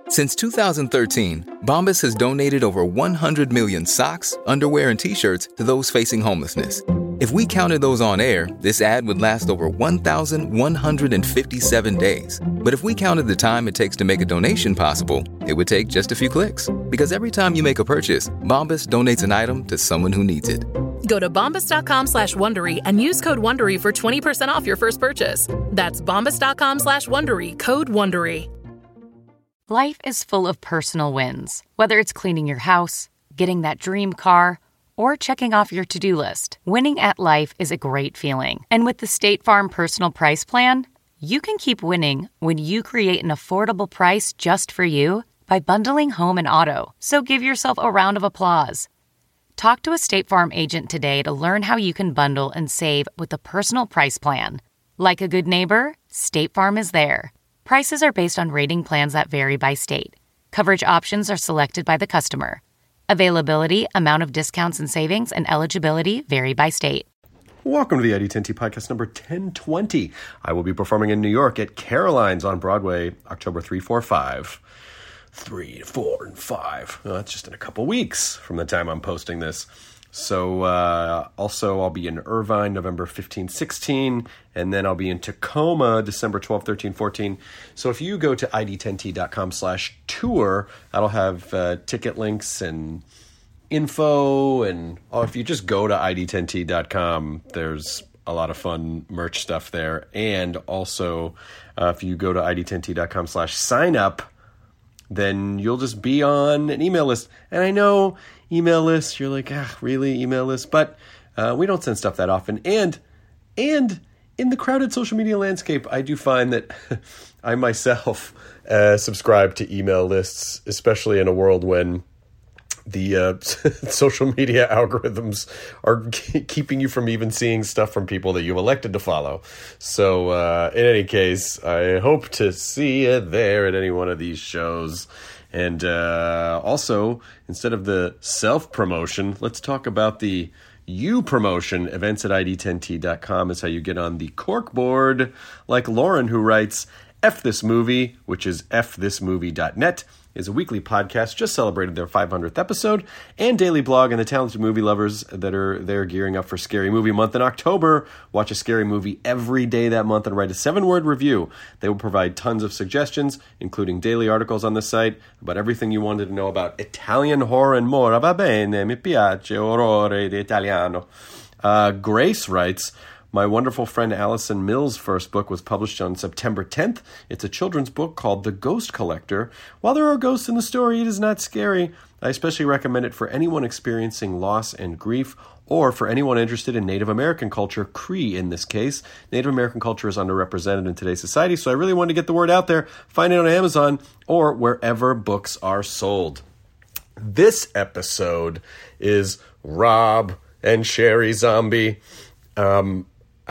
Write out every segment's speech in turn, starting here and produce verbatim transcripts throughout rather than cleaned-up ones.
Since two thousand thirteen, Bombas has donated over one hundred million socks, underwear, and T-shirts to those facing homelessness. If we counted those on air, this ad would last over one thousand one hundred fifty-seven days. But if we counted the time it takes to make a donation possible, it would take just a few clicks. Because every time you make a purchase, Bombas donates an item to someone who needs it. Go to bombas.com slash Wondery and use code Wondery for twenty percent off your first purchase. That's bombas.com slash Wondery, code Wondery. Life is full of personal wins. Whether it's cleaning your house, getting that dream car, or checking off your to-do list, winning at life is a great feeling. And with the State Farm Personal Price Plan, you can keep winning when you create an affordable price just for you by bundling home and auto. So give yourself a round of applause. Talk to a State Farm agent today to learn how you can bundle and save with the Personal Price Plan. Like a good neighbor, State Farm is there. Prices are based on rating plans that vary by state. Coverage options are selected by the customer. Availability, amount of discounts and savings, and eligibility vary by state. Welcome to the I D ten T podcast number ten twenty. I will be performing in New York at Caroline's on Broadway, October three, four, five. three, four, and five. Well, that's just in a couple weeks from the time I'm posting this. So uh, also I'll be in Irvine November fifteenth, sixteenth, and then I'll be in Tacoma December twelfth, thirteenth, fourteenth. So if you go to I D ten T dot com slash tour, that'll have uh, ticket links and info. And oh, if you just go to I D ten T dot com, there's a lot of fun merch stuff there. And also uh, if you go to I D ten T dot com slash sign up, then you'll just be on an email list. And I know email lists, you're like, ah, really, email lists? But uh, we don't send stuff that often. And and in the crowded social media landscape, I do find that I myself uh, subscribe to email lists, especially in a world when the uh, social media algorithms are keeping you from even seeing stuff from people that you've elected to follow. So uh, in any case, I hope to see you there at any one of these shows. And uh, also, instead of the self-promotion, let's talk about the you promotion. Events at I D ten T dot com is how you get on the corkboard, like Lauren, who writes, F This Movie, which is f this movie dot net, is a weekly podcast just celebrated their five hundredth episode, and daily blog and the talented movie lovers that are there gearing up for Scary Movie Month in October. Watch a scary movie every day that month and write a seven-word review. They will provide tons of suggestions, including daily articles on the site about everything you wanted to know about Italian horror and more. Va bene, mi piace, orrore di italiano. Uh, Grace writes, my wonderful friend Allison Mills' first book was published on September tenth. It's a children's book called The Ghost Collector. While there are ghosts in the story, it is not scary. I especially recommend it for anyone experiencing loss and grief, or for anyone interested in Native American culture, Cree in this case. Native American culture is underrepresented in today's society, so I really wanted to get the word out there. Find it on Amazon or wherever books are sold. This episode is Rob and Sherry Zombie. Um...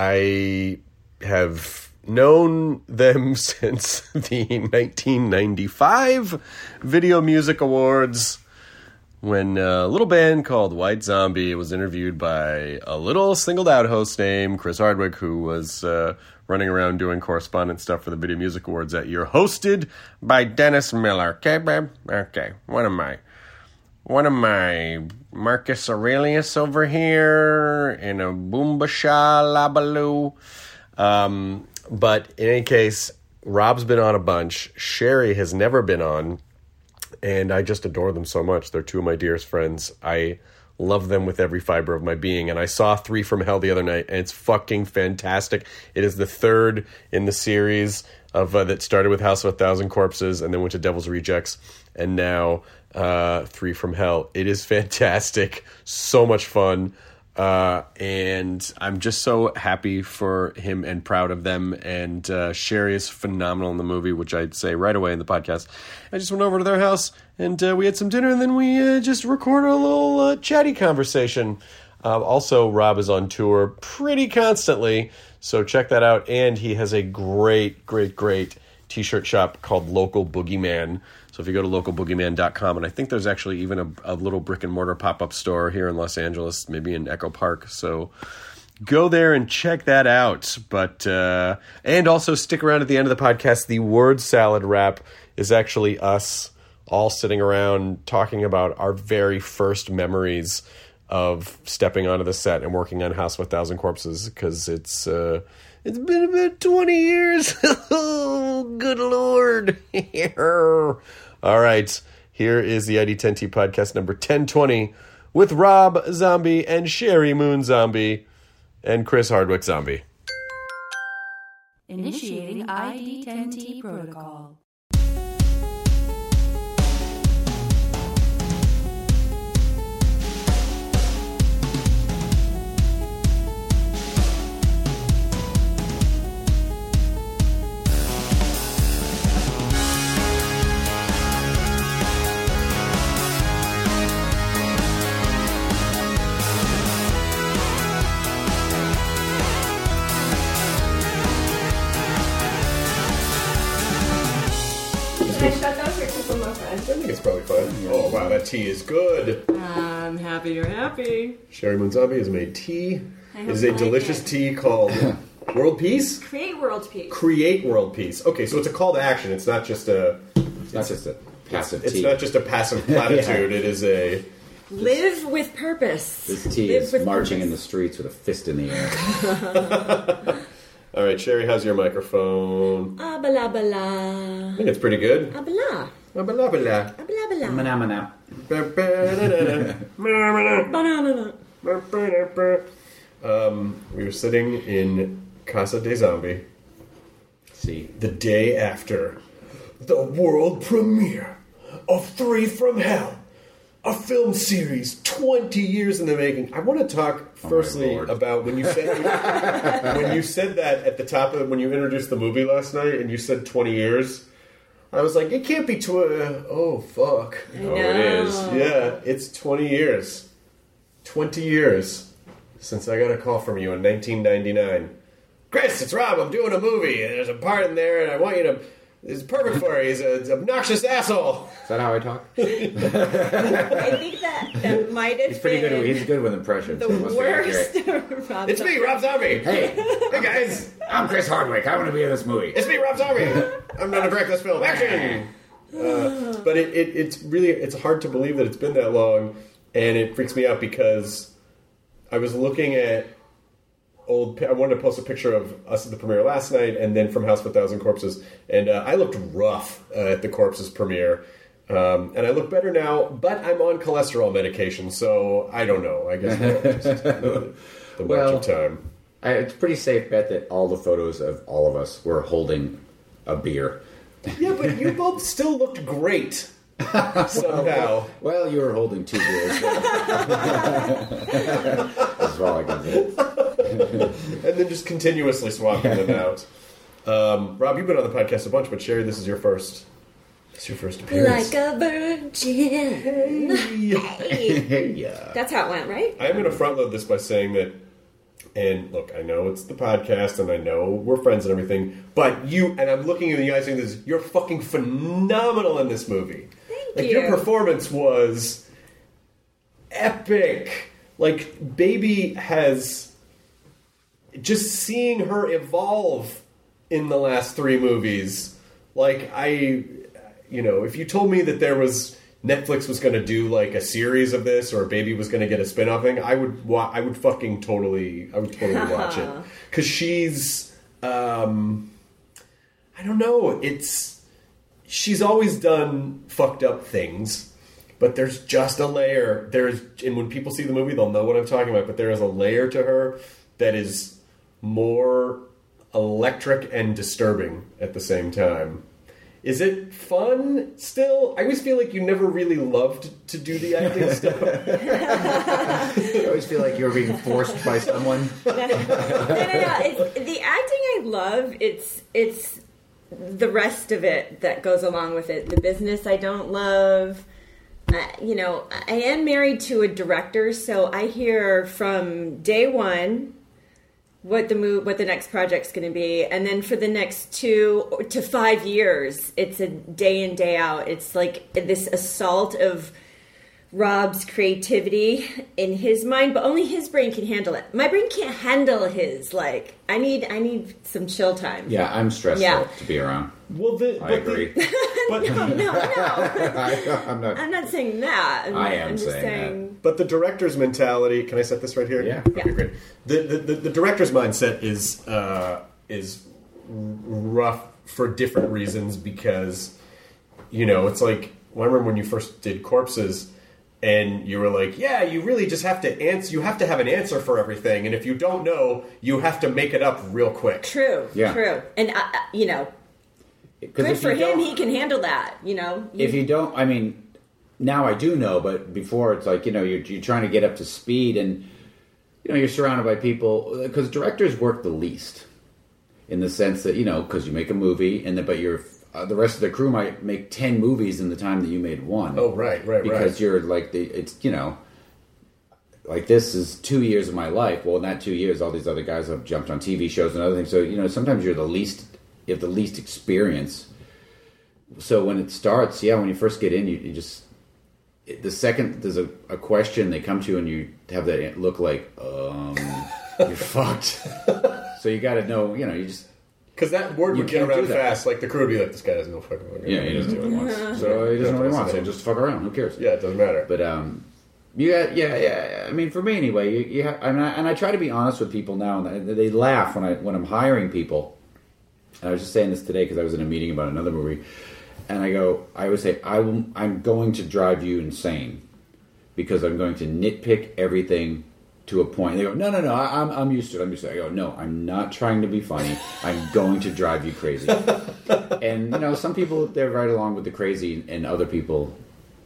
I have known them since the nineteen ninety-five Video Music Awards, when a little band called White Zombie was interviewed by a little singled-out host named Chris Hardwick, who was uh, running around doing correspondence stuff for the Video Music Awards that year, hosted by Dennis Miller. Okay, babe? Okay, what am I? What am I, Marcus Aurelius over here in a Boombasha Labaloo? Um, but in any case, Rob's been on a bunch. Sherry has never been on, and I just adore them so much. They're two of my dearest friends. I love them with every fiber of my being, and I saw Three from Hell the other night, and it's fucking fantastic. It is the third in the series of uh, that started with House of a Thousand Corpses and then went to Devil's Rejects, and now uh, Three from Hell. It is fantastic, so much fun, uh, and I'm just so happy for him and proud of them. And uh, Sherry is phenomenal in the movie, which I'd say right away in the podcast. I just went over to their house, and uh, we had some dinner, and then we uh, just recorded a little uh, chatty conversation. Uh, also, Rob is on tour pretty constantly, so check that out. And he has a great, great, great t-shirt shop called Local Boogeyman. So if you go to local boogeyman dot com, and I think there's actually even a, a little brick-and-mortar pop-up store here in Los Angeles, maybe in Echo Park. So go there and check that out. But uh, and also stick around at the end of the podcast. The word salad wrap is actually us all sitting around talking about our very first memories of stepping onto the set and working on House of a Thousand Corpses, because it's uh, it's been about twenty years. Oh, good Lord. All right, here is the I D ten T podcast number ten twenty with Rob Zombie and Sherry Moon Zombie and Chris Hardwick Zombie. Initiating I D ten T protocol. I think it's probably fine. Oh, wow, that tea is good. I'm happy you're happy. Sherry Moon Zombie has made tea. It is a delicious it. tea called World Peace? Create World Peace. Create World Peace. Okay, so it's a call to action. It's not just a... It's not just a passive it's, tea. It's not just a passive platitude. yeah. It is a... Live with purpose. This tea Live is marching purpose. in the streets with a fist in the air. All right, Sherry, how's your microphone? Ah, blah, blah. I think it's pretty good. Ah, blah. Ah, blah, blah. Ah, blah, blah. Mana, Banana. Um, we were sitting in Casa de Zombie. See. The day after the world premiere of Three from Hell, a film series twenty years in the making. I want to talk firstly oh about when you said when you said that at the top of when you introduced the movie last night, and you said twenty years. I was like, it can't be tw- uh, oh fuck. I oh, know. it is. Yeah, it's twenty years. Twenty years since I got a call from you in nineteen ninety-nine. Chris, it's Rob. I'm doing a movie, and there's a part in there, and I want you to. It's perfect for you. He's an obnoxious asshole. Is that how I talk? I think that, that might have He's pretty been good. He's good with impressions. the It must be worst. accurate. Rob It's me, Rob Zombie. Hey, Hey guys, I'm Chris Hardwick. I want to be in this movie. it's me, Rob Zombie. I'm going to direct this film. Action. Uh, but it, it, it's really it's hard to believe that it's been that long, and it freaks me out because I was looking at old. I wanted to post a picture of us at the premiere last night, and then from House of a Thousand Corpses, and uh, I looked rough uh, at the Corpses premiere, um, and I look better now. But I'm on cholesterol medication, so I don't know. I guess we'll just, the, the Well, march of time. I, it's a pretty safe bet that all the photos of all of us were holding a beer. Yeah, but you both still looked great somehow. Well, you were holding two beers. So. That's all I can say. And then just continuously swapping them out. Um, Rob, you've been on the podcast a bunch, but Sherry, this is your first. This is your first appearance. Like a virgin. Hey. Yeah. That's how it went, right? I'm going to front load this by saying that. And look, I know it's the podcast, and I know we're friends and everything, but you, and I'm looking in the eyes saying this, you're fucking phenomenal in this movie. Thank like, you. your performance was epic. Like, Baby has, just seeing her evolve in the last three movies, like, I, you know, if you told me that there was, Netflix was going to do like a series of this, or Baby was going to get a spin-off thing, I would wa- I would fucking totally I would totally watch it, because she's um, I don't know, it's she's always done fucked up things, but there's just a layer. There's, and when people see the movie, they'll know what I'm talking about. But there is a layer to her that is more electric and disturbing at the same time. Is it fun still? I always feel like you never really loved to do the acting stuff. I always feel like you're being forced by someone. no, no, no. It's, the acting I love, it's it's the rest of it that goes along with it. The business I don't love. Uh, you know, I am married to a director, so I hear from day one what the move, what the next project's going to be, and then for the next two to five years, it's a day in, day out. It's like this assault of Rob's creativity in his mind, but only his brain can handle it. My brain can't handle his. Like, I need, I need some chill time. Yeah, I'm stressed Yeah. out to be around. Well, the, I but agree. The, But, no, no, no. I, I'm not. I'm not saying that. I'm, I am I'm just saying saying. but the director's mentality. Can I set this right here? Yeah. Okay, great. The the, the, the director's mindset is uh, is rough for different reasons because, you know, it's like, well, I remember when you first did Corpses and you were like, yeah, you really just have to answer, you have to have an answer for everything. And if you don't know, you have to make it up real quick. True, Yeah. true. And, uh, uh, you know, good for him, he can handle that, you know. If you don't, I mean, now I do know, but before it's like, you know, you're, you're trying to get up to speed and, you know, you're surrounded by people, because directors work the least. In the sense that, you know, because you make a movie, and the, but you're, uh, the rest of the crew might make ten movies in the time that you made one. Oh, right, right, because right. you're like, the it's, you know, like this is two years of my life. Well, in that two years, all these other guys have jumped on T V shows and other things. So, you know, sometimes you're the least, you have the least experience. So when it starts, yeah, when you first get in, you, you just, the second there's a, a question, they come to you and you have that look like, um, you're fucked. So you got to know, you know, you just... Because that word You would get can't around do that. fast. Like, the crew would be like, this guy doesn't know fucking what Yeah, he doesn't know what he wants. So he doesn't know what he wants. So just fuck around. Who cares? Yeah, it doesn't matter. But, um... Yeah, yeah, yeah. I mean, for me anyway, you, you have, and, I, and I try to be honest with people now, and they laugh when, I, when I'm hiring people. And I was just saying this today because I was in a meeting about another movie. And I go, I always say, I will, I'm going to drive you insane because I'm going to nitpick everything to a point. They go, no, no, no, I, I'm I'm used to it. I'm used to it. I go, no, I'm not trying to be funny. I'm going to drive you crazy. And, you know, some people, they're right along with the crazy, and other people,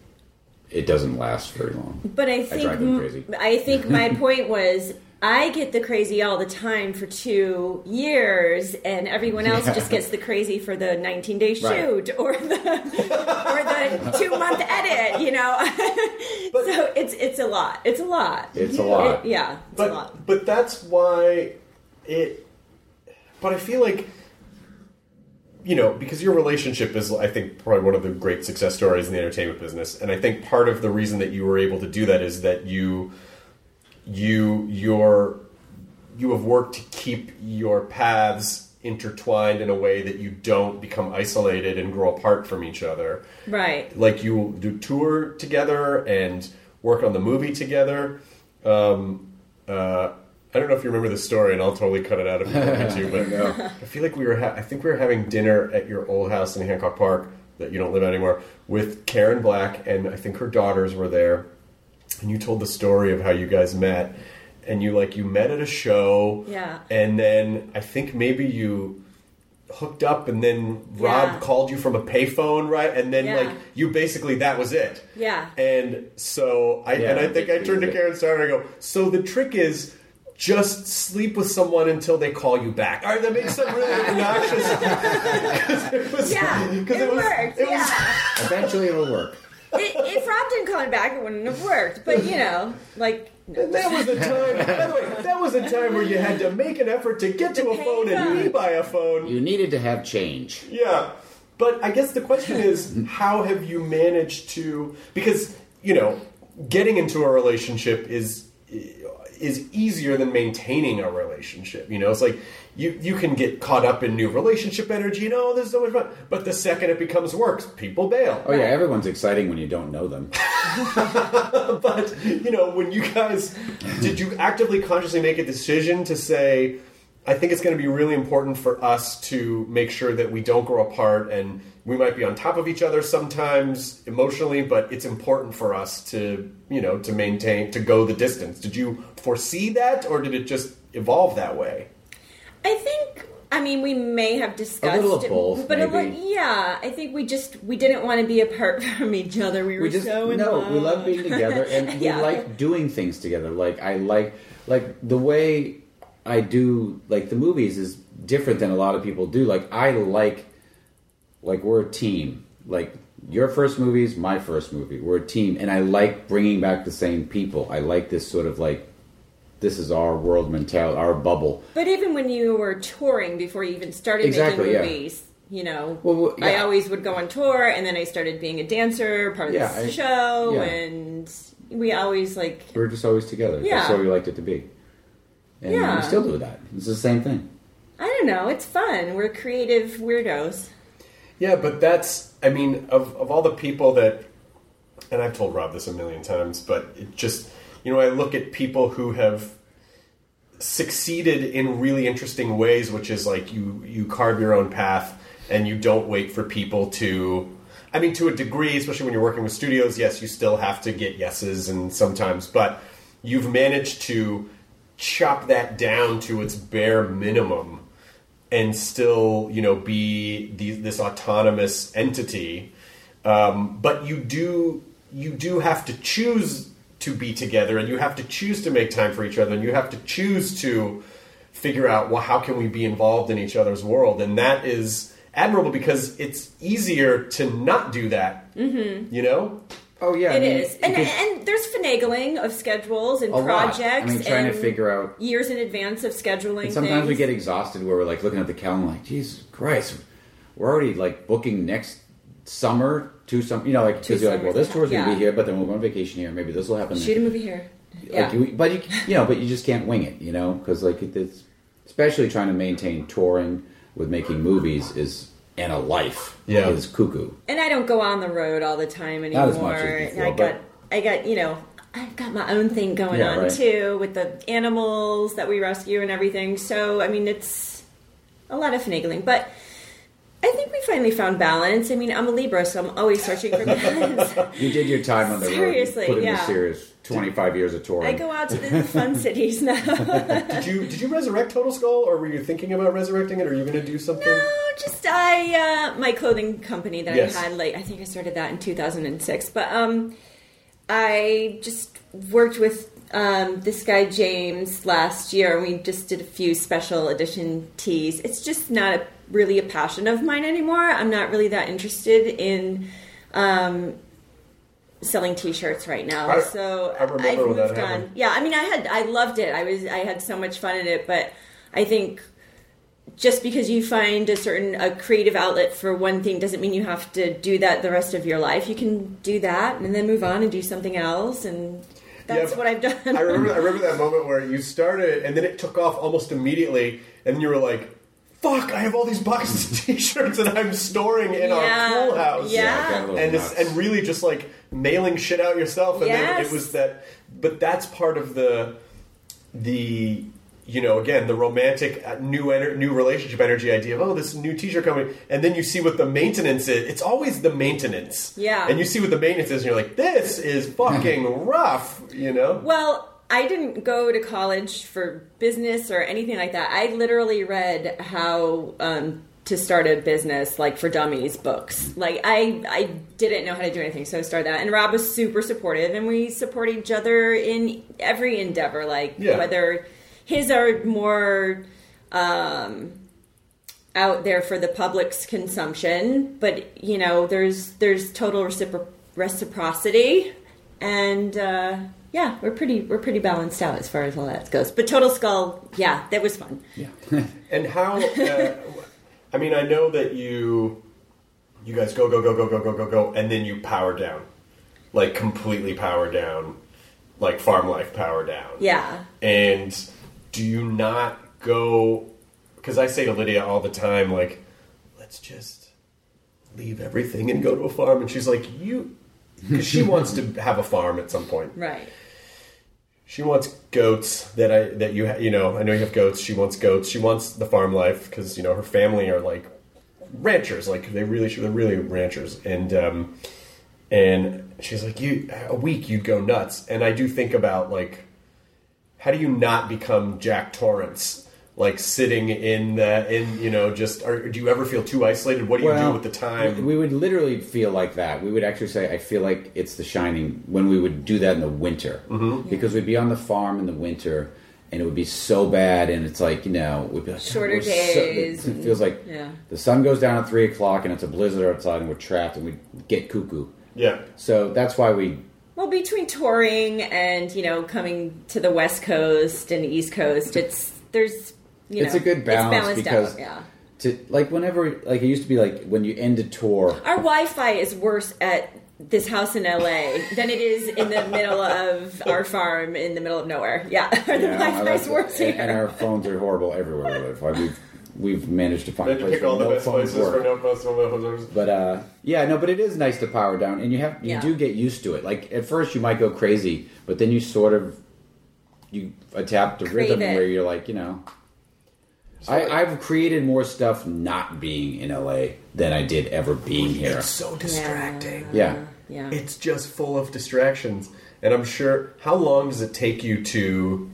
it doesn't last very long. But I think I drive them crazy. I think my point was, I get the crazy all the time for two years, and everyone else Yeah. just gets the crazy for the nineteen day Right. shoot or the or the two month edit. You know, But- so it's it's a lot. It's a lot. It's a lot. It- yeah, it's but a lot. but that's why it. But I feel like, you know, because your relationship is, I think, probably one of the great success stories in the entertainment business, and I think part of the reason that you were able to do that is that you, you, your, you have worked to keep your paths intertwined in a way that you don't become isolated and grow apart from each other. Right. Like you do tour together and work on the movie together. Um, uh, I don't know if you remember the story, and I'll totally cut it out if you want me to. But I feel like we were. Ha- I think we were having dinner at your old house in Hancock Park that you don't live at anymore with Karen Black, and I think her daughters were there. And you told the story of how you guys met, and you like you met at a show. Yeah. And then I think maybe you hooked up, and then Rob Yeah. called you from a payphone, right? And then Yeah. like you basically that was it. Yeah. And so I Yeah, and I think I turned to Karen Starr and I go, so the trick is just sleep with someone until they call you back. All right, that makes sound really obnoxious. Because it was, Yeah, because it was, worked, It yeah. Eventually it'll work. It, if Rob didn't call me back, it wouldn't have worked. But you know, like. was, and that was a time. By the way, that was a time where you had to make an effort to get to To a pay phone and them. be by a phone. You needed to have change. Yeah, but I guess the question is, how have you managed to? Because you know, getting into a relationship is is easier than maintaining a relationship. You know, it's like you you can get caught up in new relationship energy. You know, there's so much fun, but the second it becomes work, people bail. Oh yeah, everyone's exciting when you don't know them. But you know, when you guys did you actively, consciously make a decision to say, I think it's going to be really important for us to make sure that we don't grow apart, and we might be on top of each other sometimes emotionally, but it's important for us to, you know, to maintain, to go the distance. Did you foresee that, or did it just evolve that way? I think. I mean, we may have discussed A little of it, both, but a maybe. li- yeah, I think we just we didn't want to be apart from each other. We were We just so in no, love. we love being together, and Yeah. we like doing things together. Like I like like the way I do like the movies is different than a lot of people do. Like I like like we're a team. Like your first movie is my first movie. We're a team, and I like bringing back the same people. I like this sort of like this is our world mentality, our bubble. But even when you were touring before you even started Exactly, making yeah. movies, you know, Well, well, I yeah. always would go on tour, and then I started being a dancer, part of Yeah, the I- show, yeah. and we always like. We're just always together. Yeah. That's what we liked it to be. And Yeah. we still do that. It's the same thing. I don't know. It's fun. We're creative weirdos. Yeah, but that's, I mean, of, of all the people that, and I've told Rob this a million times, but it just, you know, I look at people who have succeeded in really interesting ways, which is like you, you carve your own path and you don't wait for people to, I mean, to a degree, especially when you're working with studios, yes, you still have to get yeses and sometimes, but you've managed to chop that down to its bare minimum and still, you know, be the, this autonomous entity. Um, but you do you do have to choose to be together, and you have to choose to make time for each other, and you have to choose to figure out, well, how can we be involved in each other's world? And that is admirable because it's easier to not do that, mm-hmm. you know? Oh, yeah. It I mean, is. And, and there's finagling of schedules and a projects. Lot. I mean, trying and to figure out... years in advance of scheduling and sometimes things. we get exhausted where we're like looking at the calendar like, Jesus Christ, we're already like booking next summer to some, you know, like, because you're like, well, this tour's going to yeah. be here, but then we'll go on vacation here. Maybe this will happen. Shoot a movie here. Like, Yeah. you, but, you, you know, but you just can't wing it, you know, because like it's, especially trying to maintain touring with making movies is... and a life yeah. is cuckoo. And I don't go on the road all the time anymore. Not as much as before, I got, I got, you know, I've got my own thing going Yeah, on right. too with the animals that we rescue and everything. So I mean, it's a lot of finagling, but I think we finally found balance. I mean, I'm a Libra, so I'm always searching for balance. You did your time on the Seriously, road. You put in yeah. the serious twenty-five years of touring. I go out to the fun cities now. Did you did you resurrect Total Skull, or were you thinking about resurrecting it? Or are you going to do something? No, just I uh, my clothing company that Yes. I had. Like I think I started that in two thousand six, but um, I just worked with um, this guy James last year, and we just did a few special edition tees. It's just not a, really a passion of mine anymore. I'm not really that interested in um, selling T-shirts right now. I- so I remember I've when that moved on. happened. Yeah, I mean, I had I loved it. I was I had so much fun in it, but I think just because you find a certain a creative outlet for one thing doesn't mean you have to do that the rest of your life. You can do that and then move on and do something else, and that's Yeah, what I've done. I remember I remember that moment where you started and then it took off almost immediately, and then you were like, fuck, I have all these boxes of T-shirts that I'm storing in Yeah. our pool house. Yeah. Yeah, it got a little And it's, nuts. and really just like mailing shit out yourself, and then Yes. it was that. But that's part of the the you know again the romantic uh, new ener- new relationship energy idea of, oh, this new T-shirt company, and then you see what the maintenance is. It's always the maintenance, Yeah. And you see what the maintenance is, and you're like, this is fucking rough, you know. Well, I didn't go to college for business or anything like that. I literally read how um, to start a business, like for dummies books. Like I, I didn't know how to do anything, so I started that. And Rob was super supportive, and we support each other in every endeavor. Like Yeah. whether his are more um, out there for the public's consumption, but you know, there's there's total recipro- reciprocity, and. Uh, Yeah, we're pretty we're pretty balanced out as far as all that goes. But Total Skull, yeah, that was fun. Yeah. And how? Uh, I mean, I know that you, you guys go go go go go go go go, and then you power down, like completely power down, like farm life power down. Yeah. And do you not go? Because I say to Lydia all the time, like, let's just leave everything and go to a farm, and she's like, you, because she wants to have a farm at some point. Right. She wants goats that I that you ha- you know I know you have goats. She wants goats. She wants the farm life because you know her family are like ranchers. Like they really they're really ranchers. And um, and she's like, you a week you'd go nuts. And I do think about like, how do you not become Jack Torrance? Like sitting in the in you know just or do you ever feel too isolated? What do you Well, do with the time? We, we would literally feel like that. We would actually say, I feel like it's The Shining when we would do that in the winter. Mm-hmm. Because we'd be on the farm in the winter and it would be so bad, and it's like, you know, we'd be like, Shorter we're so- days it feels like yeah. the sun goes down at three o'clock and it's a blizzard outside and we're trapped and we get cuckoo. Yeah. So that's why we... Well, between touring and you know coming to the West Coast and the East Coast, it's there's you it's know, a good balance it's balanced because out, yeah. to like whenever like it used to be like when you end a tour. Our Wi-Fi is worse at this house in L A than it is in the middle of our farm in the middle of nowhere. Yeah, the Yeah, Wi-Fi is that's- worse and, here. and our phones are horrible everywhere. If I- We've we've managed to find Then a you place pick where all the no best phones places for work. no phones, no phones. But uh, yeah, no, but it is nice to power down, and you have you Yeah. do get used to it. Like at first, you might go crazy, but then you sort of you adapt the Crave rhythm it. where you're like, you know. I, I've created more stuff not being in L A than I did ever being here. It's so distracting. Yeah. Yeah. It's just full of distractions. And I'm sure, how long does it take you to...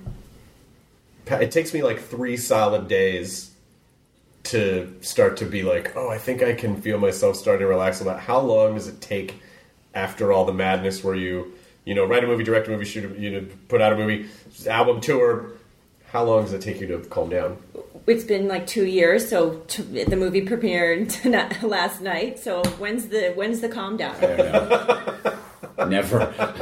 It takes me like three solid days to start to be like, oh, I think I can feel myself starting to relax a lot. How long does it take after all the madness where you, you know, write a movie, direct a movie, shoot a, you know, put out a movie, album, tour... How long does it take you to calm down? It's been like two years, so t- the movie premiered tonight, last night. So when's the when's the calm down? I don't know. Never.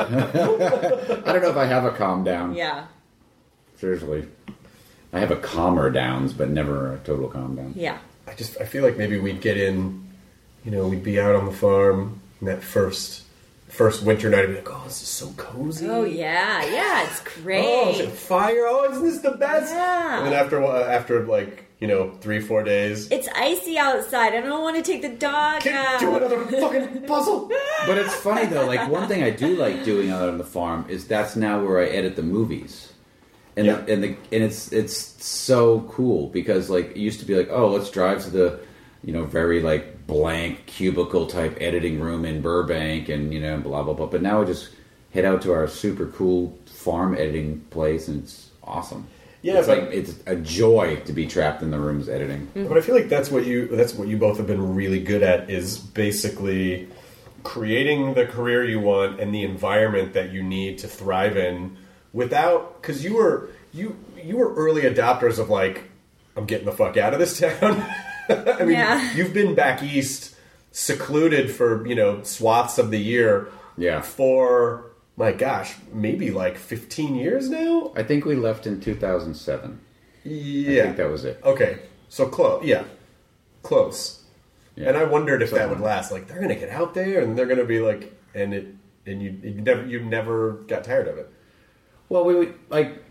I don't know if I have a calm down. Yeah, Seriously. I have a calmer downs, but never a total calm down. yeah. I just I feel like maybe we'd get in, you know, we'd be out on the farm in that first first winter night and be like, oh, this is so cozy. Oh yeah, yeah. It's great. Oh, is it fire? Oh, isn't this the best? Yeah. And then after a while- after like you know three four days, It's icy outside. I don't want to take the dog can out. do another fucking puzzle. But it's funny though, like one thing I do like doing out on the farm is that's now where I edit the movies. And Yeah. the, and the and it's it's so cool because like it used to be like, oh, let's drive to the you know, very like blank cubicle type editing room in Burbank and, you know, blah, blah, blah. But now we just head out to our super cool farm editing place and it's awesome. Yeah, it's but- like it's a joy to be trapped in the rooms editing. But I feel like that's what you that's what you both have been really good at is basically creating the career you want and the environment that you need to thrive in without because you were you you were early adopters of like I'm getting the fuck out of this town. I mean, Yeah. you've been back east, secluded for you know swaths of the year. Yeah. For my gosh, maybe like fifteen years now. I think we left in two thousand seven. Yeah, I think that was it. Okay, so close. Yeah, close. Yeah. And I wondered if that Something would like last. Like they're gonna get out there and they're gonna be like, and it, and you, you never, you never got tired of it. Well, we would like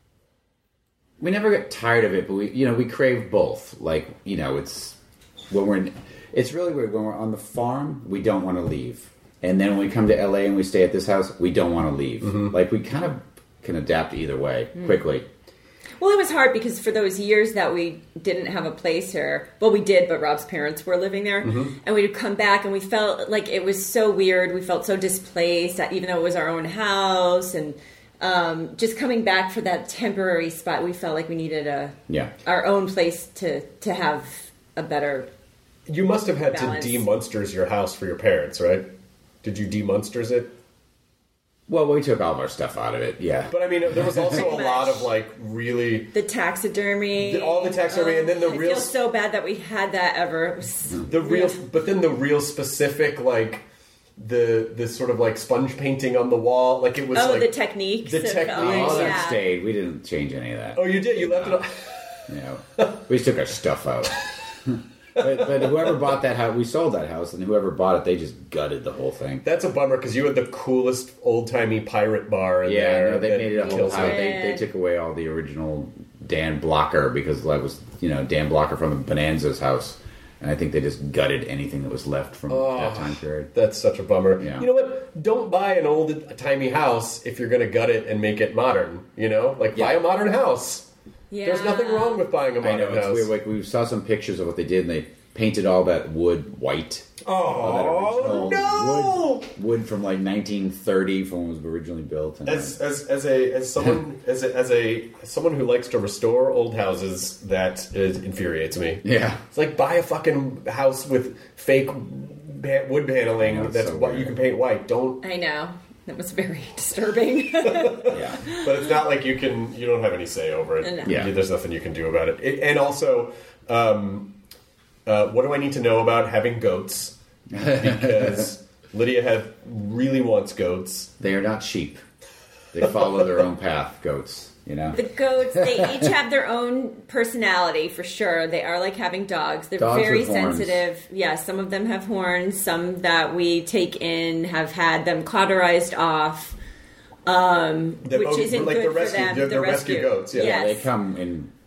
we never get tired of it, but we you know we crave both. Like you know, it's when we're in, it's really weird when we're on the farm, we don't want to leave, and then when we come to L A and we stay at this house, we don't want to leave. Like we kind of can adapt either way quickly. Well, it was hard because for those years that we didn't have a place here, well, we did, but Rob's parents were living there, and we'd come back and we felt like it was so weird. We felt so displaced, that even though it was our own house, and um, just coming back for that temporary spot, we felt like we needed a Yeah. our own place to to have a better. You must have had Balance. to de-Munsters your house for your parents, right? Did you de-Munsters it? Well, we took all of our stuff out of it. Yeah. But I mean, there was also a Pretty lot much. of like really The taxidermy, The- all the taxidermy, and then the I real- feel so bad that we had that ever. It was, the real, but then the real specific like the the sort of like sponge painting on the wall, like it was oh, like the techniques. the of- techniques. oh, all that yeah. stayed. We didn't change any of that. Oh, you did. You left it. On. You know, we just took our stuff out. but, but whoever bought that house, we sold that house, and whoever bought it, they just gutted the whole thing. That's a bummer because you had the coolest old timey pirate bar in Yeah, there. no, they that made it a whole kills house. it. They, they took away all the original Dan Blocker because that was, you know, Dan Blocker from Bonanza's house, and I think they just gutted anything that was left from that time period. That's such a bummer. Yeah. You know what? Don't buy an old timey house if you're going to gut it and make it modern. You know, like buy Yeah. a modern house. Yeah. There's nothing wrong with buying a I know modern it's house. weird. Like we saw some pictures of what they did, and they painted all that wood white. All that Oh original no! Wood, wood from like nineteen thirty, from when it was originally built. And As as as a as someone as a, as a as someone who likes to restore old houses, that is, infuriates me. yeah, It's like buy a fucking house with fake pa- wood paneling I know, it's that's so what weird. you can paint white. Don't. I know. That was very disturbing. yeah. But it's not like you can. You don't have any say over it. No. Yeah. There's nothing you can do about it. it and also, um, uh, what do I need to know about having goats? Because Lydia have really wants goats. They are not sheep. They follow their own path. Goats, you know. The goats, they each have their own personality for sure. They are like having dogs. They're Dogs very with horns. sensitive. Yeah, some of them have horns. Some that we take in have had them cauterized off, um, The- which oh, isn't like good the rescue- for them. the- the the rescue goats, yeah. Yes. They come in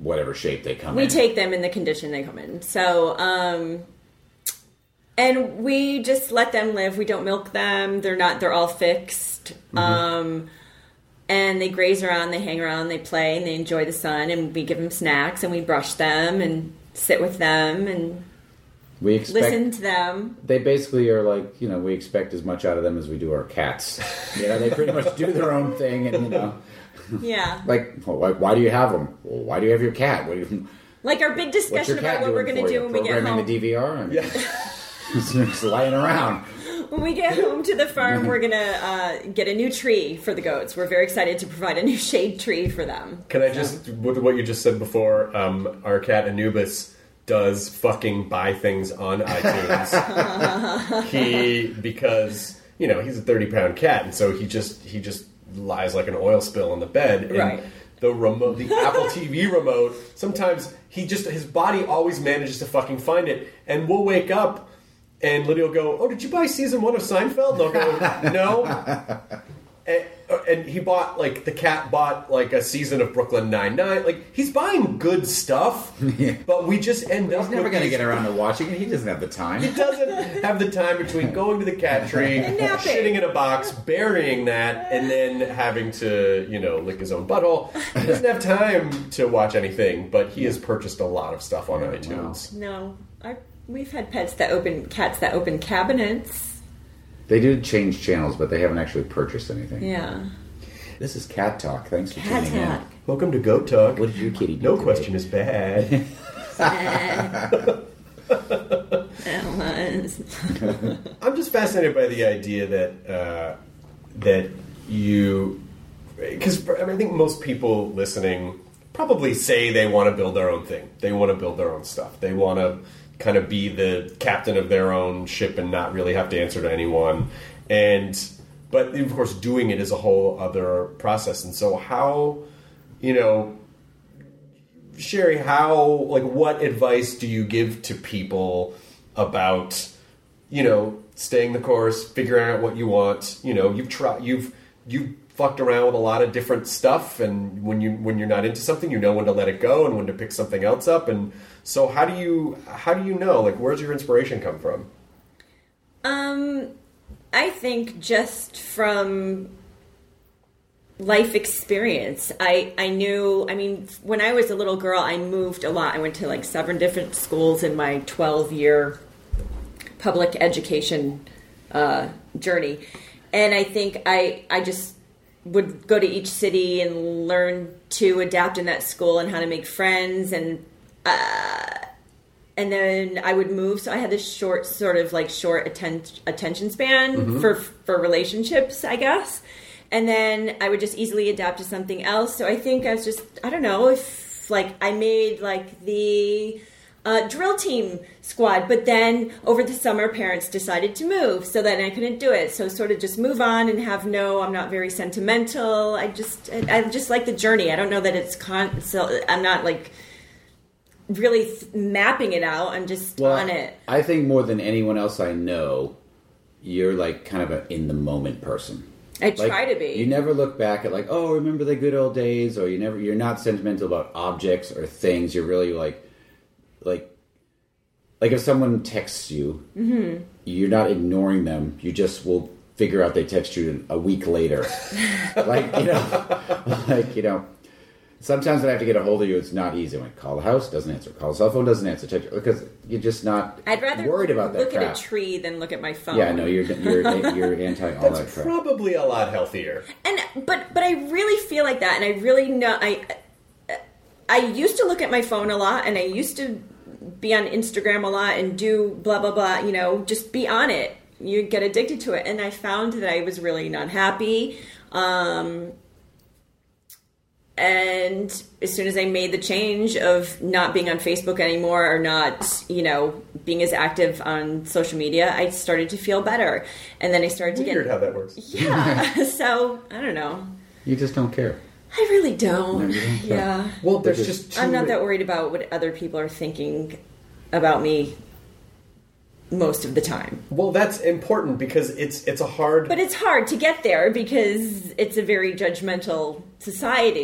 whatever shape they come we in. We take them in the condition they come in. So, um, and we just let them live. We don't milk them. They're not, they're all fixed. Mm-hmm. Um, and they graze around, they hang around, they play, and they enjoy the sun, and we give them snacks, and we brush them, and sit with them, and we expect, listen to them. They basically are like, you know, we expect as much out of them as we do our cats. You know, they pretty much do their own thing, and, you know. Yeah. Like, well, why, why do you have them? Well, why do you have your cat? What do you, like our big discussion about what we're going to do when we get home. Programming the D V R? And yeah. just lying around. When we get home to the farm, we're going to uh, get a new tree for the goats. We're very excited to provide a new shade tree for them. Can I just, with what you just said before, um, our cat Anubis does fucking buy things on iTunes. he, because, you know, he's a thirty pound cat, and so he just, he just lies like an oil spill on the bed. And right. the remote, the Apple T V remote, sometimes he just, his body always manages to fucking find it, and we'll wake up and Lydia will go, oh, did you buy season one of Seinfeld? And I'll go, no. And, and he bought, like, the cat bought, like, a season of Brooklyn Nine-Nine. Like, he's buying good stuff, yeah. but we just end well, up he's never going to these... get around to watching it. He doesn't have the time. He doesn't have the time between going to the cat tree, shitting in a box, burying that, and then having to, you know, lick his own butthole. He doesn't have time to watch anything, but he has purchased a lot of stuff on iTunes. No, I... We've had pets that open, cats that open cabinets. They do change channels, but they haven't actually purchased anything. Yeah. This is Cat Talk. Thanks for Cat tuning Talk. in. Welcome to Goat Talk. What did your kitty do No today? question is bad. I'm just fascinated by the idea that uh, that you... Because I, mean, I think most people listening probably say they want to build their own thing. They want to build their own stuff. They want to kind of be the captain of their own ship and not really have to answer to anyone. And but of course, doing it is a whole other process. And so, how, you know, Sherry, how, like, what advice do you give to people about, you know, staying the course, figuring out what you want? You know, you've tried, you've you've fucked around with a lot of different stuff, and when you when you're not into something, you know when to let it go and when to pick something else up. And so, how do you how do you know? Like, where's your inspiration come from? Um, I think just from life experience. I I knew. I mean, when I was a little girl, I moved a lot. I went to like seven different schools in my twelve year public education uh, journey, and I think I I just would go to each city and learn to adapt in that school and how to make friends, and uh, and then I would move. So I had this short, sort of like short atten- attention span mm-hmm. for for relationships, I guess. And then I would just easily adapt to something else. So I think I was just, I don't know, if like I made like the uh, drill team squad, but then over the summer parents decided to move, so then I couldn't do it. So sort of just move on and have no, I'm not very sentimental. I just, I, I just like the journey. I don't know that it's con, so I'm not like really th- mapping it out. I'm just well, on it. I think more than anyone else I know, you're like kind of an in the moment person. I like, try to be. You never look back at like, oh, remember the good old days, or you never. You're not sentimental about objects or things. You're really like, like, like if someone texts you, mm-hmm. you're not ignoring them. You just will figure out they text you a week later. like you know, like you know. Sometimes when I have to get a hold of you, it's not easy. Like, call the house, doesn't answer. Call the cell phone, doesn't answer. Text, because you're just not I'd rather worried about that look crap. at a tree than look at my phone. Yeah, no, you're you're you're anti all that That's crap. probably a lot healthier. And but but I really feel like that, and I really know I I used to look at my phone a lot, and I used to be on Instagram a lot and do blah blah blah. You know, just be on it. You get addicted to it, and I found that I was really not happy. Um, And as soon as I made the change of not being on Facebook anymore, or not, you know, being as active on social media, I started to feel better. And then I started Weird to get... Weird how that works. Yeah. So, I don't know. You just don't care. I really don't. No, you don't care. Yeah. Well, there's just... I'm not that worried about what other people are thinking about me most of the time. Well, that's important because it's it's a hard... But it's hard to get there because it's a very judgmental society.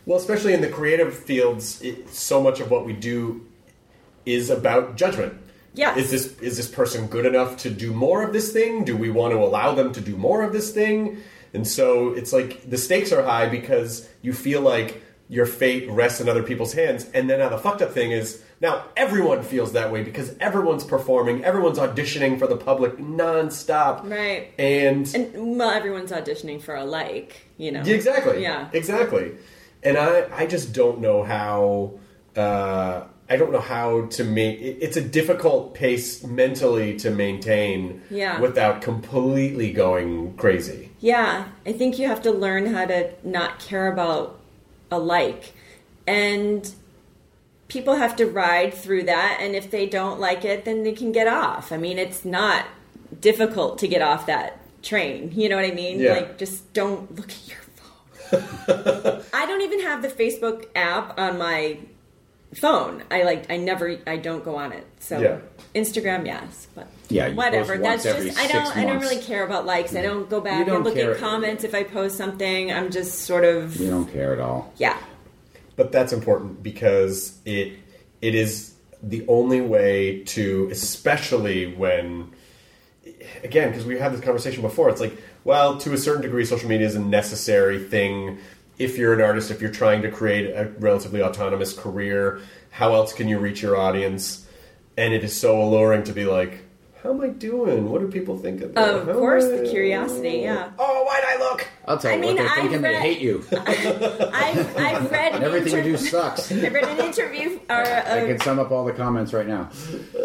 Well, especially in the creative fields, it, so much of what we do is about judgment. Yes. Is this is this person good enough to do more of this thing? Do we want to allow them to do more of this thing? And so it's like the stakes are high because you feel like your fate rests in other people's hands. And then now the fucked up thing is now everyone feels that way because everyone's performing, everyone's auditioning for the public nonstop. Right. And, and well, everyone's auditioning for a like, you know. Exactly. Yeah. Exactly. And I, I just don't know how... Uh, I don't know how to make... It's a difficult pace mentally to maintain yeah. without completely going crazy. Yeah. I think you have to learn how to not care about a like. And people have to ride through that. And if they don't like it, then they can get off. I mean, it's not difficult to get off that train. You know what I mean? Yeah. Like, just don't look at your phone. I don't even have the Facebook app on my phone. I like I never I don't go on it. So yeah. Instagram, yes, but yeah, you whatever. Post once That's every just I six don't months. I don't really care about likes. I don't go back don't and look care. at comments if I post something. I'm just sort of You don't care at all. Yeah. But that's important because it it is the only way to, especially when, again, because we had this conversation before, it's like, well, to a certain degree, social media is a necessary thing. If you're an artist, if you're trying to create a relatively autonomous career, how else can you reach your audience? And it is so alluring to be like, how am I doing? What do people think of that? Of How course, am I- the curiosity, yeah. Oh, why'd I look? I'll tell I you mean, what they're I've thinking. read- They hate you. I've, I've read an Everything you do inter- sucks. I read an interview or I a, can sum up all the comments right now.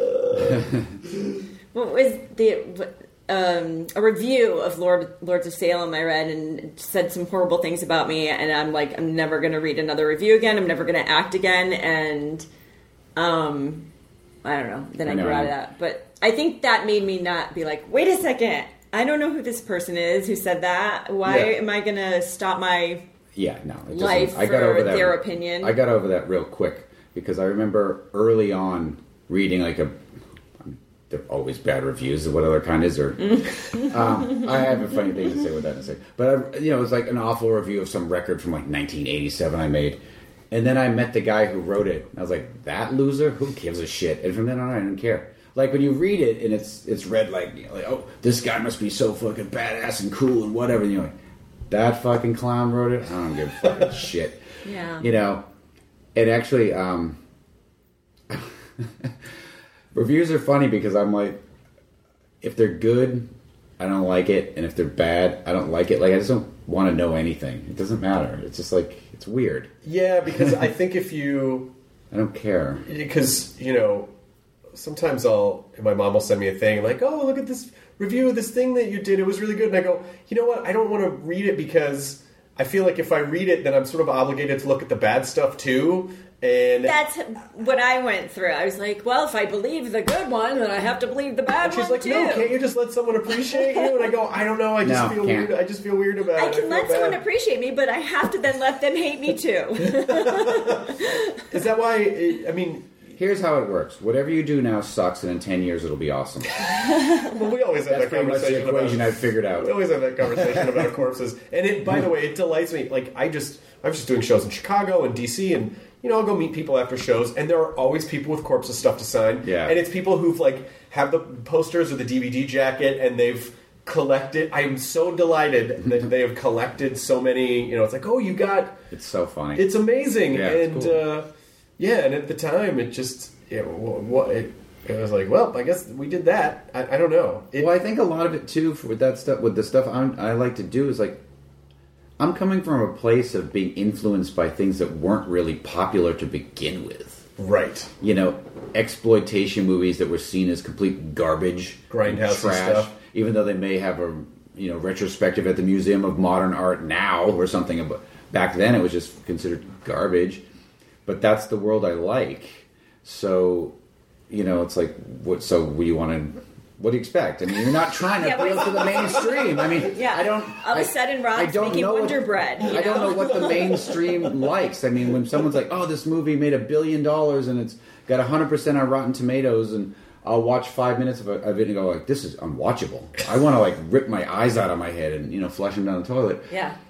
what was the um, a review of Lord Lords of Salem I read and said some horrible things about me, and I'm like, I'm never going to read another review again. I'm never going to act again, and um, I don't know. Then I, I know. grew out of that, but I think that made me not be like, wait a second, I don't know who this person is who said that. Why Yeah. am I going to stop my Yeah, no. It doesn't- life I got for over that, their opinion? I got over that real quick because I remember early on reading like a. They're always bad reviews of what other kind is, or um, I have a funny thing to say with that in a second. But I, you know, it was like an awful review of some record from like nineteen eighty-seven I made, and then I met the guy who wrote it. And I was like, that loser, who gives a shit? And from then on, I didn't care. Like when you read it and it's it's read like, you know, like, oh, this guy must be so fucking badass and cool and whatever. And you're like, that fucking clown wrote it. I don't give a fucking shit. Yeah. You know, and actually, um, reviews are funny because I'm like, if they're good, I don't like it, and if they're bad, I don't like it. Like I just don't want to know anything. It doesn't matter. It's just like it's weird. Yeah, because I think if you... I don't care. Because, you know, sometimes I'll... My mom will send me a thing like, oh, look at this review of this thing that you did. It was really good. And I go, you know what? I don't want to read it because I feel like if I read it, then I'm sort of obligated to look at the bad stuff too. And That's what I went through. I was like, well, if I believe the good one, then I have to believe the bad and she's one like, too. no, can't you just let someone appreciate you? And I go, I don't know. I just No, feel can't. weird. I just feel weird about I it. can feel let bad. someone appreciate me, but I have to then let them hate me too. Is that why? It, I mean, Here's how it works. Whatever you do now sucks, and in ten years it'll be awesome. well, we always have That's that pretty much the conversation equation about. I've figured out. We always have that conversation about corpses. And it, by the way, it delights me. Like I just, I was just doing shows in Chicago and D C, and you know, I'll go meet people after shows, and there are always people with corpses stuff to sign. Yeah. And it's people who've like have the posters or the D V D jacket, and they've collected. I'm so delighted that they have collected so many. You know, it's like, oh, you got. It's so funny. It's amazing, Yeah, it's and cool. uh, yeah, and at the time, it just, yeah, what it, it was like. Well, I guess we did that. I, I don't know. It, well, I think a lot of it too, for with that stuff, with the stuff I'm, I like to do, is like I'm coming from a place of being influenced by things that weren't really popular to begin with. right. You know, exploitation movies that were seen as complete garbage, Grindhouse and trash, stuff. even though they may have a you know retrospective at the Museum of Modern Art now or something. But back then, it was just considered garbage. But that's the world I like. So, you know, it's like, what? So, what do you want to? What do you expect? I mean, you're not trying to Yeah, appeal but- to the mainstream. I mean, Yeah. I don't. All of I- a sudden, Rob's I don't making know what- Wonder Bread, you I don't know? know what the mainstream likes. I mean, when someone's like, "Oh, this movie made a billion dollars and it's got one hundred percent on Rotten Tomatoes," and I'll watch five minutes of it of it and go, "Like, this is unwatchable." I want to like rip my eyes out of my head and you know flush them down the toilet. Yeah.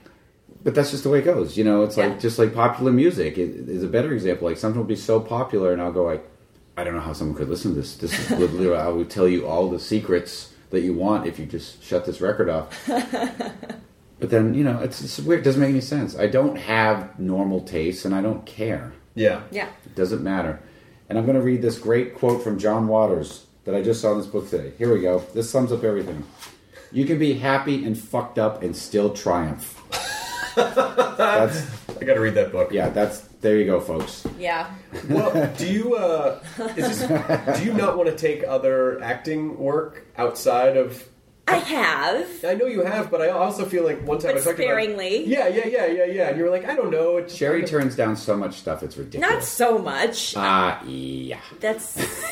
But that's just the way it goes. You know, it's like Yeah. just like popular music is, is a better example. Like something will be so popular, and I'll go like, I don't know how someone could listen to this. This is literally I will tell you all the secrets that you want if you just shut this record off. But then you know, it's, it's weird. It doesn't make any sense. I don't have normal tastes, and I don't care. Yeah. Yeah. It doesn't matter. And I'm going to read this great quote from John Waters that I just saw in this book today. Here we go. This sums up everything. You can be happy and fucked up and still triumph. That's I got to read that book. yeah. That's there you go, folks. Yeah. Well, do you uh, is this, do you not want to take other acting work outside of? I have. I know you have, but I also feel like one time But I talked sparingly. about. Yeah, yeah, yeah, yeah, yeah. And you were like, I don't know. It's Sherry kind of- turns down so much stuff. It's Not ridiculous. so much. Ah, yeah. That's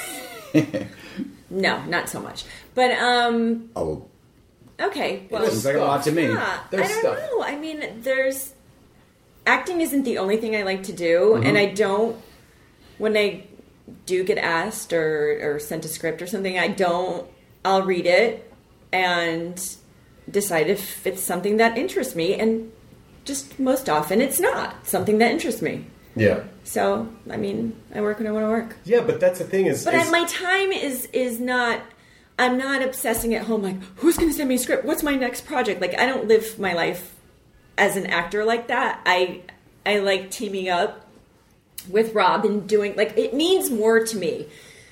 no, not so much. But um, Oh, okay. Well, There's seems like a lot to me. yeah, There's I don't stuff. know. I mean, there's acting isn't the only thing I like to do, and I don't. When I do get asked or or sent a script or something, I don't. I'll read it and decide if it's something that interests me, and just most often it's not something that interests me. Yeah. So, I mean, I work when I want to work. Yeah, but that's the thing is. But is I, my time is is not. I'm not obsessing at home like, who's going to send me a script? What's my next project? Like, I don't live my life as an actor like that. I I like teaming up with Rob and doing like it means more to me.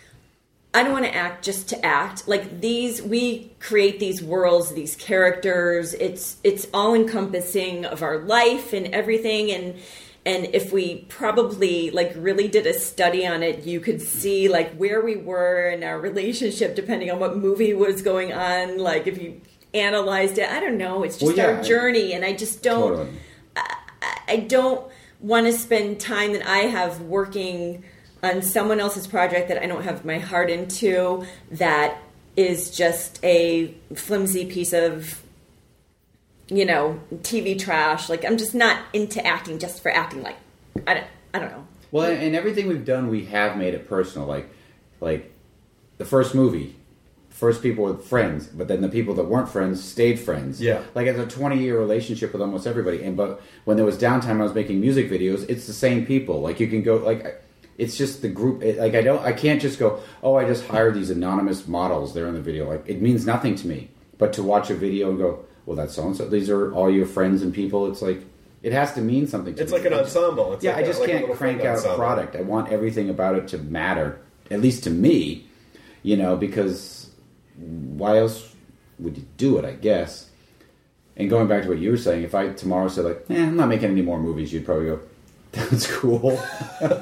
I don't want to act just to act. Like these, we create these worlds, these characters. It's it's all encompassing of our life and everything. And and if we probably like really did a study on it, you could see like where we were in our relationship, depending on what movie was going on. Like if you analyzed it, I don't know. It's just Well, yeah. our journey, and I just don't. totally. I, I don't want to spend time that I have working on someone else's project that I don't have my heart into, that is just a flimsy piece of, you know, T V trash. Like, I'm just not into acting just for acting. Like, I don't, I don't know. Well, and everything we've done, we have made it personal. Like, like the first movie, first people were friends, but then the people that weren't friends stayed friends. Yeah. Like it's a twenty-year relationship with almost everybody. And but when there was downtime, I was making music videos. It's the same people. Like you can go like. It's just the group. It, like I don't, I can't just go. Oh, I just hired these anonymous models. They're in the video. Like it means nothing to me. But to watch a video and go, well, that's so and so. These are all your friends and people. It's like it has to mean something to it's me. like an ensemble. It's yeah, like I just a, like a can't little crank friend out a ensemble. product. I want everything about it to matter, at least to me. You know, because why else would you do it? I guess. And going back to what you were saying, if I tomorrow said like, eh, I'm not making any more movies, you'd probably go, that's cool. There's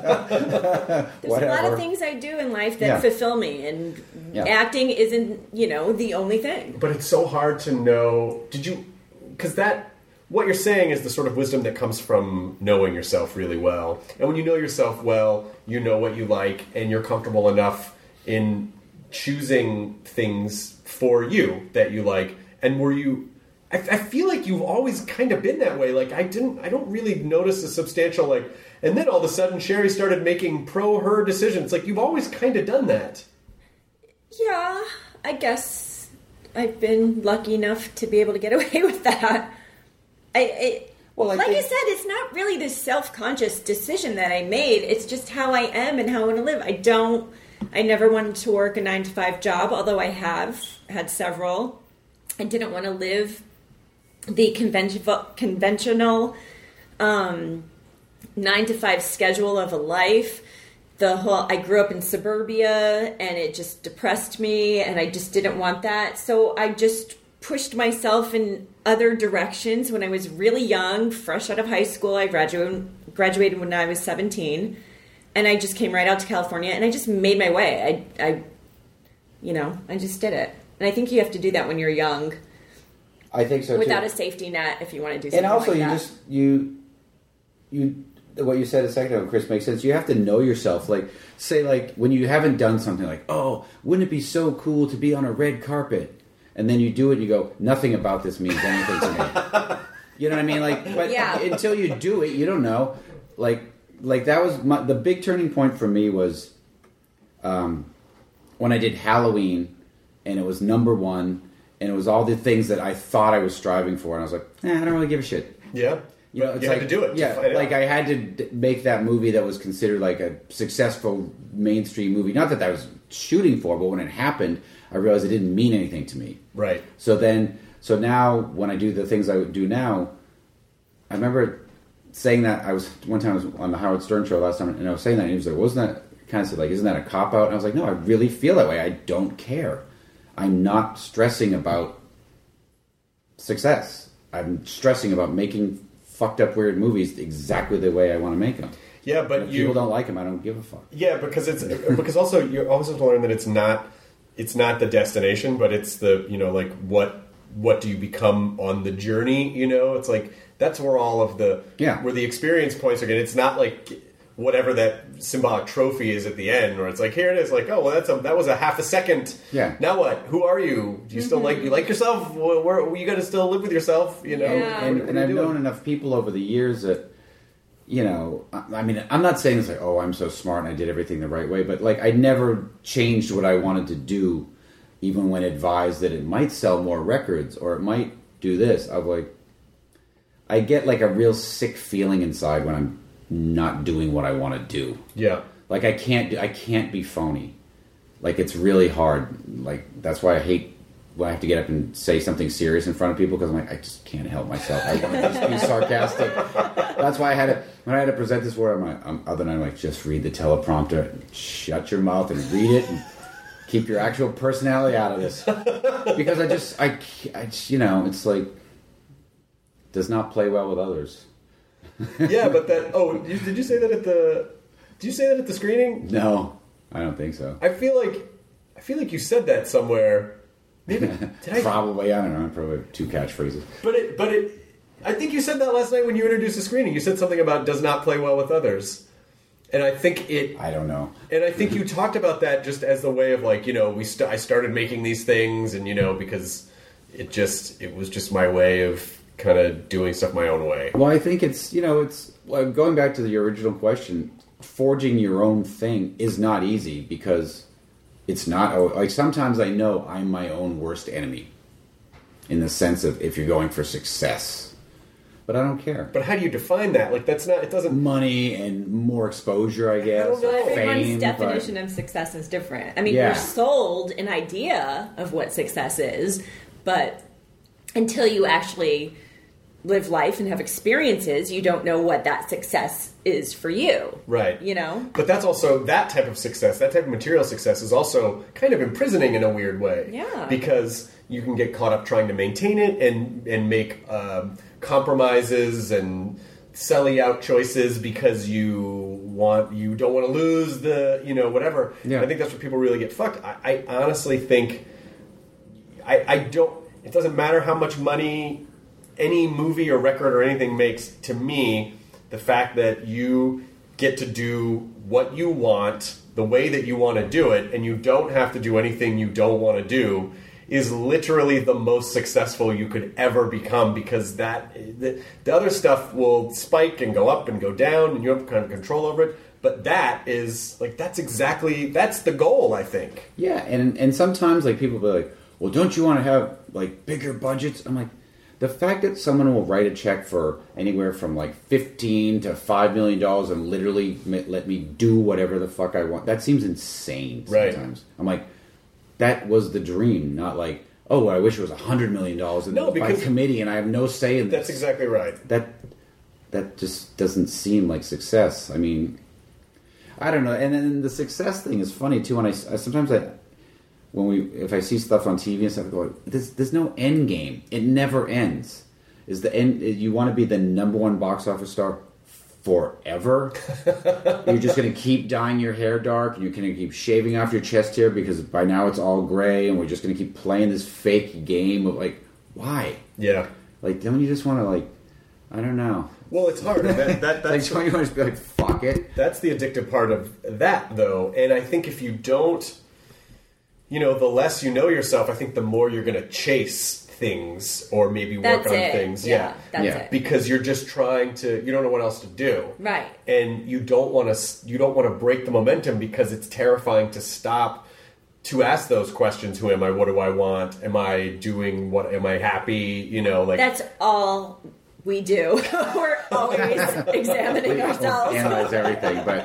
a lot of things I do in life that Yeah. fulfill me, and Yeah. acting isn't, you know, the only thing. But it's so hard to know. Did you? Because that, what you're saying is the sort of wisdom that comes from knowing yourself really well. And when you know yourself well, you know what you like, and you're comfortable enough in choosing things for you that you like. And were you? I, I feel like you've always kind of been that way. Like I didn't, I don't really notice a substantial like. And then all of a sudden, Sherry started making pro her decisions. Like you've always kind of done that. Yeah, I guess I've been lucky enough to be able to get away with that. I, I Well, I like I think- said, it's not really this self-conscious decision that I made. It's just how I am and how I want to live. I don't. I never wanted to work a nine to five job, although I have had several. I didn't want to live the conventional, conventional um, nine to five schedule of a life. The whole I grew up in suburbia, and it just depressed me, and I just didn't want that. So I just pushed myself in other directions when I was really young, fresh out of high school. I graduated graduated when I was seventeen, and I just came right out to California, and I just made my way. I, I you know, I just did it. And I think you have to do that when you're young, I think so without too. a safety net, if you want to do something And also, like you that. just you you what you said a second ago, Chris, makes sense. You have to know yourself. Like, say, like when you haven't done something, like, oh, wouldn't it be so cool to be on a red carpet? And then you do it, and you go, nothing about this means anything to me. You know what I mean? Like, but Yeah. until you do it, you don't know. Like, like that was my, the big turning point for me was um, when I did Halloween, and it was number one, and it was all the things that I thought I was striving for, and I was like, eh, I don't really give a shit. Yeah. You know, it's you like, had to do it. Yeah, to find like out. I had to d- make that movie that was considered like a successful mainstream movie. Not that that was shooting for, but when it happened, I realized it didn't mean anything to me. Right. So then, so now when I do the things I would do now, I remember saying that I was one time I was on the Howard Stern show last time, and I was saying that, and he was like, "Wasn't that kind of said like, isn't that a cop out?" And I was like, "No, I really feel that way. I don't care. I'm not stressing about success. I'm stressing about making fucked up weird movies exactly the way I want to make them. Yeah, but And if you people don't like them, I don't give a fuck." Yeah, because it's because also you also have to learn that it's not it's not the destination, but it's the you know like what what do you become on the journey? You know, it's like that's where all of the Yeah. where the experience points are getting. It's not like whatever that symbolic trophy is at the end, where it's like here it is, like oh well that's a that was a half a second. Yeah. Now what? Who are you? Do you still like you like yourself? Where, where you got to still live with yourself? You know. Yeah. And, What- what and are I've you doing? known enough people over the years that, you know, I, I mean, I'm not saying it's like, oh, I'm so smart and I did everything the right way, but like I never changed what I wanted to do, even when advised that it might sell more records or it might do this. I was like, I get like a real sick feeling inside when I'm not doing what I want to do. Yeah. Like I can't do, I can't be phony. Like it's really hard. Like that's why I hate when I have to get up and say something serious in front of people because I'm like I just can't help myself. I want to just be sarcastic. That's why I had to when I had to present this word. I'm like, um, other than I'm like just read the teleprompter, shut your mouth and read it, and keep your actual personality out of this. Because I just I, I just, you know it's like does not play well with others. Yeah, but that. Oh, you- did you say that at the? Did you say that at the screening? No, I don't think so. I feel like I feel like you said that somewhere. Maybe did I? Probably I don't know. Probably two catchphrases. But it, but it. I think you said that last night when you introduced the screening. You said something about does not play well with others, and I think it. I don't know. And I think you talked about that just as the way of like you know we st- I started making these things and you know because it just it was just my way of kind of doing stuff my own way. Well, I think it's, you know, it's well, going back to the original question, forging your own thing is not easy because it's not, like sometimes I know I'm my own worst enemy in the sense of if you're going for success, but I don't care. But how do you define that? Like that's not, it doesn't... Money and more exposure, I guess. don't know. or Everyone's fame, definition but- of success is different. I mean, Yeah. you're sold an idea of what success is, but until you actually live life and have experiences, you don't know what that success is for you. Right. You know? But that's also, that type of success, that type of material success is also kind of imprisoning in a weird way. Yeah. Because you can get caught up trying to maintain it and, and make um, compromises and selly out choices because you want, you don't want to lose the, you know, whatever. Yeah. I think that's where people really get fucked. I, I honestly think, I, I don't, it doesn't matter how much money any movie or record or anything makes. To me, the fact that you get to do what you want the way that you want to do it and you don't have to do anything you don't want to do is literally the most successful you could ever become, because that the, the other stuff will spike and go up and go down and you have kind of control over it, but that is like that's exactly that's the goal, I think. Yeah, and and sometimes like people will be like, well, don't you want to have like bigger budgets? I'm like, the fact that someone will write a check for anywhere from like fifteen to five million dollars and literally ma- let me do whatever the fuck I want, that seems insane Right. sometimes. I'm like, that was the dream, not like, oh, I wish it was a hundred million dollars and No, it was by because- committee and I have no say in this. That's exactly right. That that just doesn't seem like success. I mean, I don't know. And then the success thing is funny too. When I, I sometimes I. When we, if I see stuff on T V and stuff, I go, there's, there's no end game. It never ends. Is the end? You want to be the number one box office star forever? You're just going to keep dyeing your hair dark, and you're going to keep shaving off your chest hair because by now it's all gray, and we're just going to keep playing this fake game of like, why? Yeah. Like, don't you just want to like, I don't know. Well, it's hard. That, that, Like, that's don't you want to just be like, fuck it? That's the addictive part of that, though. And I think if you don't, you know, the less you know yourself, I think the more you're going to chase things or maybe work That's on it. things. Yeah, Yeah. that's Yeah. it. Because you're just trying to, you don't know what else to do. Right. And you don't want to, you don't want to break the momentum because it's terrifying to stop to ask those questions. Who am I? What do I want? Am I doing what? Am I happy? You know, like That's all We do. We're always examining We ourselves. analyze everything, but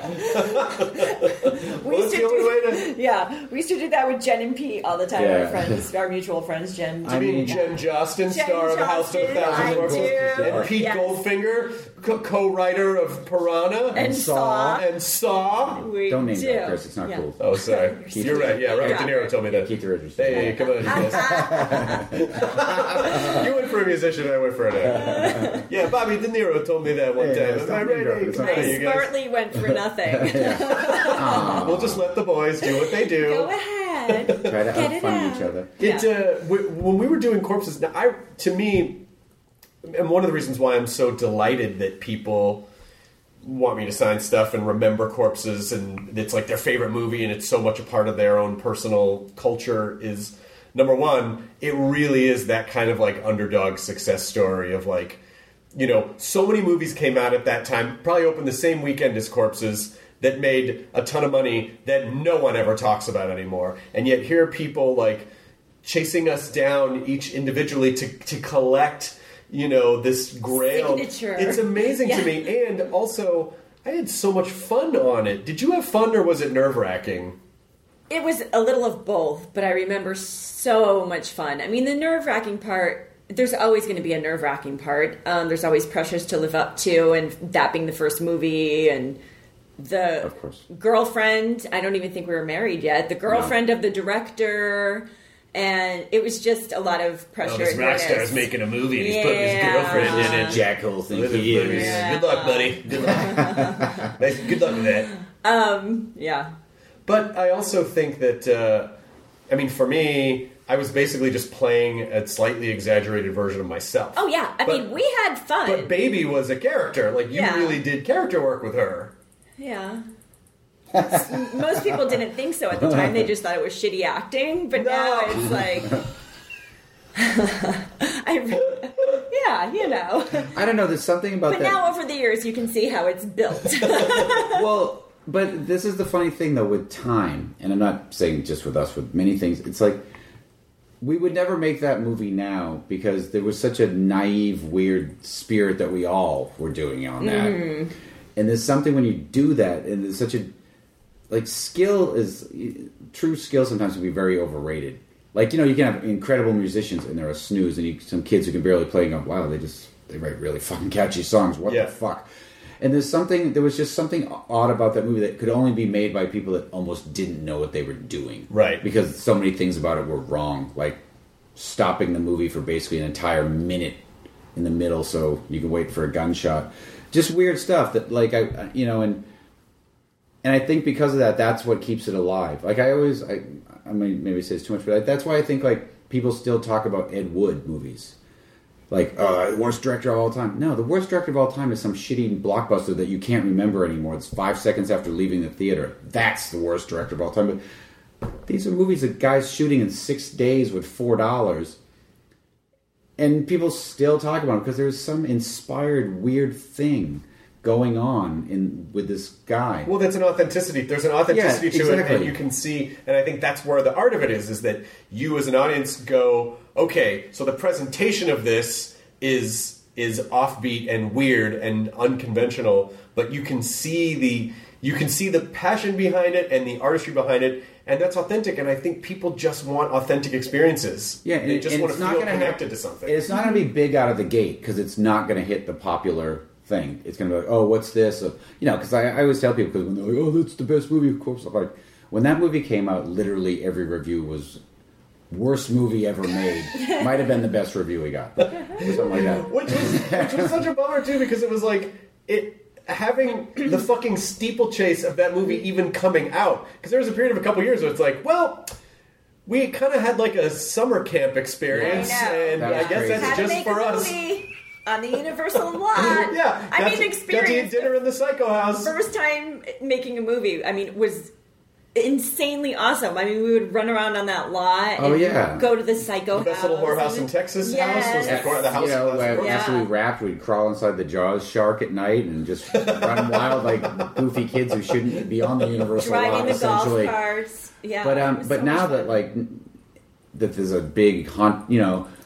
we used to the only do, way to- yeah, we used to do that with Jen and Pete all the time. Yeah. Our friends, our mutual friends, Jen. I mean, Jen Justin, Jen star of A House of a Justin, Thousand I Corpses, do. and Pete Yes. Goldfinger, co- co-writer of Piranha and Saw. and Saw. We don't name do. that, Chris. It's not Yeah. cool. Oh, sorry. Keith You're right. Yeah, Robert Yeah. De Niro told me that. Keith Richards. Hey, come on, guys. You went for a musician, I went for an actor. Yeah, Bobby De Niro told me that one Yeah, time. yeah, Am I stop right? name dropping. Hey, It's come not on, I you guys. smartly went for nothing. We'll just let the boys do what they do. Go ahead. Try to Get it outfund out. each other. It uh, w- when we were doing corpses. Now, I to me, and one of the reasons why I'm so delighted that people want me to sign stuff and remember corpses, and it's like their favorite movie, and it's so much a part of their own personal culture. Is number one, it really is that kind of like underdog success story of like, you know, so many movies came out at that time, probably opened the same weekend as Corpses, that made a ton of money that no one ever talks about anymore. And yet here are people like chasing us down each individually to, to collect, you know, this grail. Signature. It's amazing Yeah. to me. And also, I had so much fun on it. Did you have fun or was it nerve-wracking? It was a little of both, but I remember so much fun. I mean, the nerve-wracking part, there's always going to be a nerve-wracking part. Um, there's always pressures to live up to, and that being the first movie, and the Of course. girlfriend, I don't even think we were married yet, the girlfriend of the director, and it was just a lot of pressure. Oh, this and rock nervous. star's making a movie and he's putting his Yeah. girlfriend in it. Jack Hole think Living he for me. is. Yeah. Good luck, buddy. Good luck. Nice- Good luck with that. Um, yeah. But I also think that, uh, I mean, for me, I was basically just playing a slightly exaggerated version of myself. Oh, yeah. I But- mean, we had fun. But Baby was a character. Like, you Yeah. really did character work with her. Yeah. Most people didn't think so at the time. They just thought it was shitty acting. But now No. it's like, I, yeah, you know. I don't know. There's something about But that. now over the years, you can see how it's built. Well, but this is the funny thing, though, with time, and I'm not saying just with us, with many things, it's like, we would never make that movie now because there was such a naive, weird spirit that we all were doing on that. Mm-hmm. And there's something when you do that, and there's such a, like, skill is, true skill sometimes can be very overrated. Like, you know, you can have incredible musicians, and they're a snooze, and you, some kids who can barely play, and go, wow, they just, they write really fucking catchy songs, what Yeah. the fuck? And there's something, there was just something odd about that movie that could only be made by people that almost didn't know what they were doing. Right. Because so many things about it were wrong. Like stopping the movie for basically an entire minute in the middle so you can wait for a gunshot. Just weird stuff that, like, I, you know, and and I think because of that, that's what keeps it alive. Like, I always, I, I mean, maybe say it's too much, but I, that's why I think, like, people still talk about Ed Wood movies. Like, oh, the worst director of all time. No, the worst director of all time is some shitty blockbuster that you can't remember anymore. It's five seconds after leaving the theater. That's the worst director of all time. But these are movies that guys shooting in six days with four dollars. And people still talk about them because there's some inspired weird thing going on in with this guy. Well, that's an authenticity. There's an authenticity Yeah, to it, exactly. and you can see, and I think that's where the art of it is, is that you as an audience go, okay, so the presentation of this is is offbeat and weird and unconventional, but you can see the you can see the passion behind it and the artistry behind it, and that's authentic, and I think people just want authentic experiences. Yeah, and, they just and want it's to not feel gonna connected have, to something. It's not going to be big out of the gate because it's not going to hit the popular thing. It's going to be like, oh, what's this? Uh, you know, because I, I always tell people, because when they're like, oh, that's the best movie, of course. I'm like, when that movie came out, literally every review was worst movie ever made. Might have been the best review we got. Or something like that. Which was, which was such a bummer too, because it was like it having the fucking steeplechase of that movie even coming out. Because there was a period of a couple years where it's like, well, we kind of had like a summer camp experience, I know. and That was I guess crazy. that's Had to just make for a us. movie on the Universal lot. Yeah, I got mean, to- experience. Got to eat dinner in the Psycho House. First time making a movie, I mean, was insanely awesome. I mean, we would run around on that lot. Oh, and yeah. go to the Psycho The best House. little whorehouse in Texas Yes. house was the, cor- the house. You know, house uh, of- after Yeah. we rapped, we'd crawl inside the Jaws shark at night and just run wild like goofy kids who shouldn't be on the Universal lot, Driving the golf essentially. carts. Yeah. But it um, was but so now much that fun. like that there's a big hunt, you know,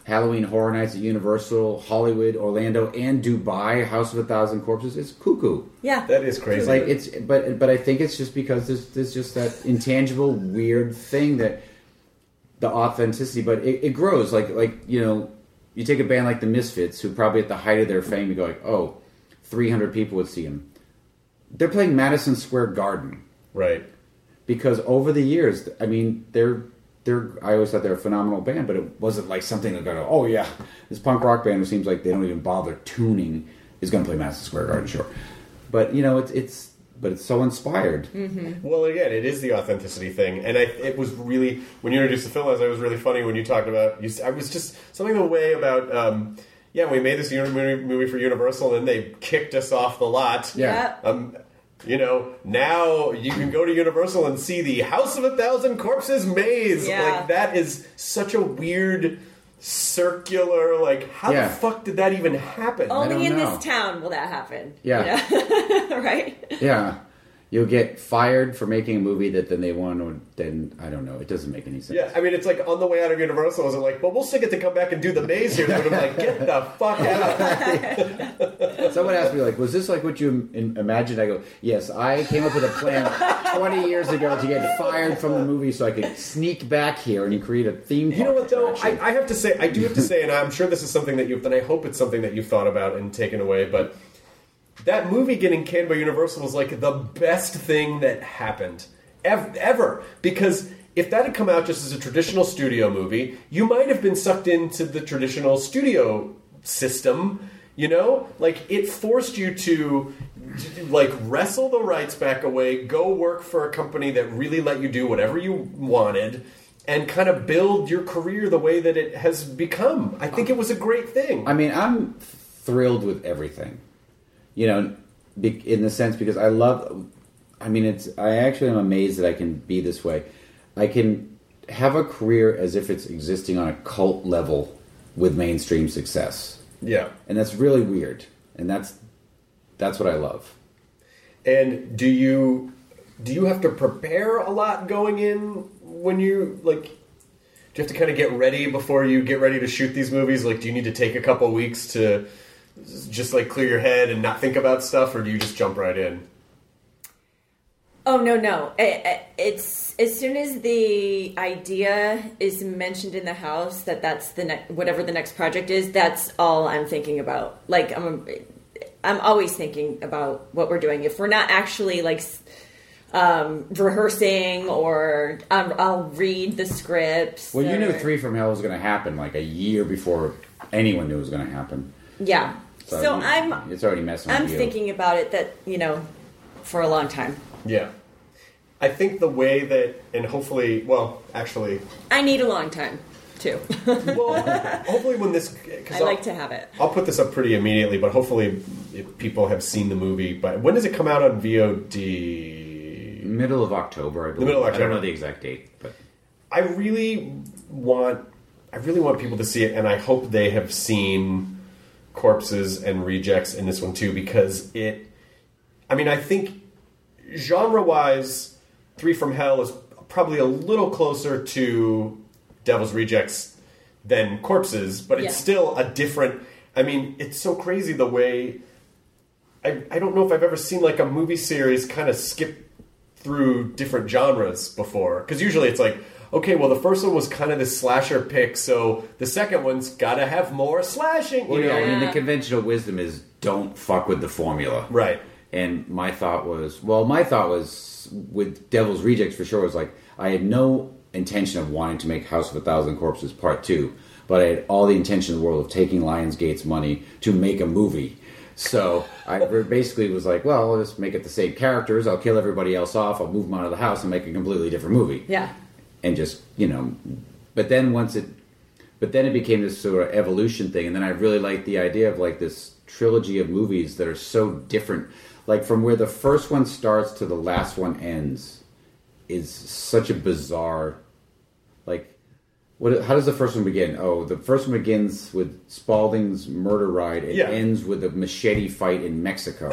Halloween Horror Nights at Universal, Hollywood, Orlando, and Dubai, House of a Thousand Corpses. It's cuckoo. Yeah, that is crazy. It's like it's, but but I think it's just because there's there's just that intangible, weird thing that the authenticity, but it, it grows. Like like you know, you take a band like the Misfits, who probably at the height of their fame, you go like, oh, three hundred people would see them. They're playing Madison Square Garden, right? Because over the years, I mean, they're. They're, I always thought they were a phenomenal band, but it wasn't like something that go, oh yeah, this punk rock band who seems like they don't even bother tuning is going to play Madison Square Garden, sure. But you know, it's it's but it's so inspired. Mm-hmm. Well, again, it is the authenticity thing, and I, it was really when you introduced the film, as it was really funny when you talked about. You, I was just something the way about. Um, yeah, we made this movie, movie for Universal, and they kicked us off the lot. Yeah. Um, You know, now you can go to Universal and see the House of a Thousand Corpses maze. Yeah. Like, that is such a weird, circular, like, how Yeah. the fuck did that even happen? Only in know. this town will that happen. Yeah. You know? Right? Yeah. You'll get fired for making a movie that then they want to, then, I don't know, it doesn't make any sense. Yeah, I mean, it's like on the way out of Universal, is it like, well, we'll still get to come back and do the maze here. But I'm like, get the fuck out. Someone asked me, like, was this like what you im- imagined? I go, yes, I came up with a plan twenty years ago to get fired from the movie so I could sneak back here and create a theme park. You know what, though? I, attraction. I have to say, I do have to say, and I'm sure this is something that you've, and I hope it's something that you've thought about and taken away, but that movie getting canned by Universal was like the best thing that happened ev- ever. Because if that had come out just as a traditional studio movie, you might have been sucked into the traditional studio system, you know? Like, it forced you to, like, wrestle the rights back away, go work for a company that really let you do whatever you wanted, and kind of build your career the way that it has become. I think it was a great thing. I mean, I'm thrilled with everything. You know, be- in the sense because I love. I mean, it's. I actually am amazed that I can be this way. I can have a career as if it's existing on a cult level with mainstream success. Yeah, and that's really weird. And that's that's what I love. And do you do you have to prepare a lot going in when you like? Do you have to kind of get ready before you get ready to shoot these movies? Like, do you need to take a couple weeks to just like clear your head and not think about stuff, or do you just jump right in? Oh, no, no. It, it's as soon as the idea is mentioned in the house that that's the ne- whatever the next project is, that's all I'm thinking about. Like, I'm I'm always thinking about what we're doing. If we're not actually like um, rehearsing, or um, I'll read the scripts. Well, you or, knew Three from Hell was going to happen like a year before anyone knew it was going to happen. Yeah. So, So you- I'm It's already messing I'm with you. thinking about it that, you know, for a long time. Yeah. I think the way that, and hopefully, well, actually, I need a long time, too. well, hopefully when this, cause I I'll- like to have it. I'll put this up pretty immediately, but hopefully if people have seen the movie. But when does it come out on V O D? Middle of October, I believe. middle of I don't October. know the exact date, but I really want, I really want people to see it, and I hope they have seen Corpses and Rejects in this one too, because it, I mean, I think genre-wise, Three from Hell is probably a little closer to Devil's Rejects than Corpses, but it's Yeah. still a different, I mean, it's so crazy the way, I, I don't know if I've ever seen like a movie series kind of skip through different genres before. Because usually it's like, okay, well, the first one was kind of this slasher pick, so the second one's got to have more slashing. well, you know? yeah, I mean, the Yeah. conventional wisdom is don't fuck with the formula, Right. And my thought was, well, my thought was with Devil's Rejects for sure was like I had no intention of wanting to make House of a Thousand Corpses Part Two, but I had all the intention in the world of taking Lionsgate's money to make a movie. So I basically was like, well, I'll just make it the same characters. I'll kill everybody else off. I'll move them out of the house and make a completely different movie. Yeah. And just, you know, but then once it, but then it became this sort of evolution thing. And then I really liked the idea of like this trilogy of movies that are so different. Like from where the first one starts to the last one ends is such a bizarre, like, what? How does the first one begin? Oh, the first one begins with Spaulding's murder ride. It Yeah. ends with a machete fight in Mexico.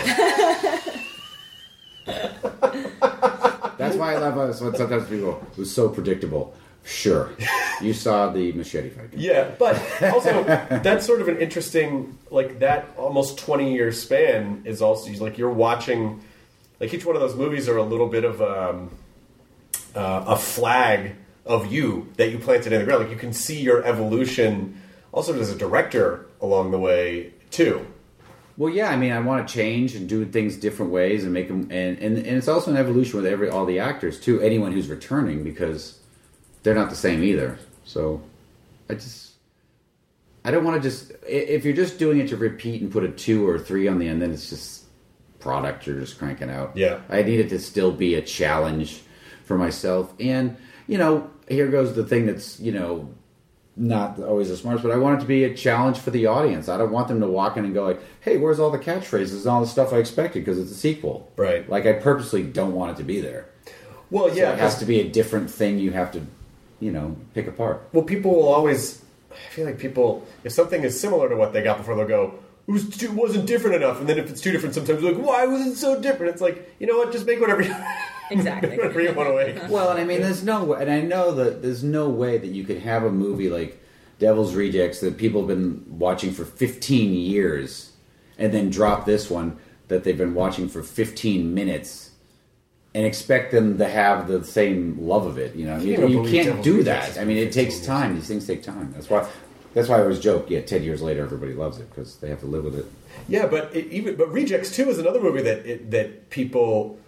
That's why I love us when sometimes people go, it was so predictable. Sure. You saw the machete fight. Yeah, but also that's sort of an interesting, like that almost twenty year span is also like you're watching, like each one of those movies are a little bit of um, uh, a flag of you that you planted in the ground. Like you can see your evolution also as a director along the way too. Well, yeah, I mean, I want to change and do things different ways and make them, and, and, and it's also an evolution with every all the actors too. Anyone who's returning, because they're not the same either. So, I just, I don't want to just, if you're just doing it to repeat and put a two or a three on the end, then it's just product you're just cranking out. Yeah, I need it to still be a challenge for myself, and you know, here goes the thing that's you know. Not always the smartest, but I want it to be a challenge for the audience. I don't want them to walk in and go like, hey, where's all the catchphrases and all the stuff I expected because it's a sequel. Right. Like, I purposely don't want it to be there. Well, yeah. So it has to be a different thing you have to, you know, pick apart. Well, people will always, I feel like people, if something is similar to what they got before, they'll go, it was too, wasn't different enough. And then if it's too different, sometimes they're like, why was it so different? It's like, you know what, just make whatever you Exactly. whatever you want to make. Well, and I mean, there's no way, and I know that there's no way that you could have a movie like Devil's Rejects that people have been watching for fifteen years and then drop this one that they've been watching for fifteen minutes and expect them to have the same love of it. You know, you, you can't do that. I mean, it takes time. These things take time. That's why. That's why I always joke. Yeah, ten years later, everybody loves it because they have to live with it. Yeah, but it, even but Rejects two is another movie that it, that people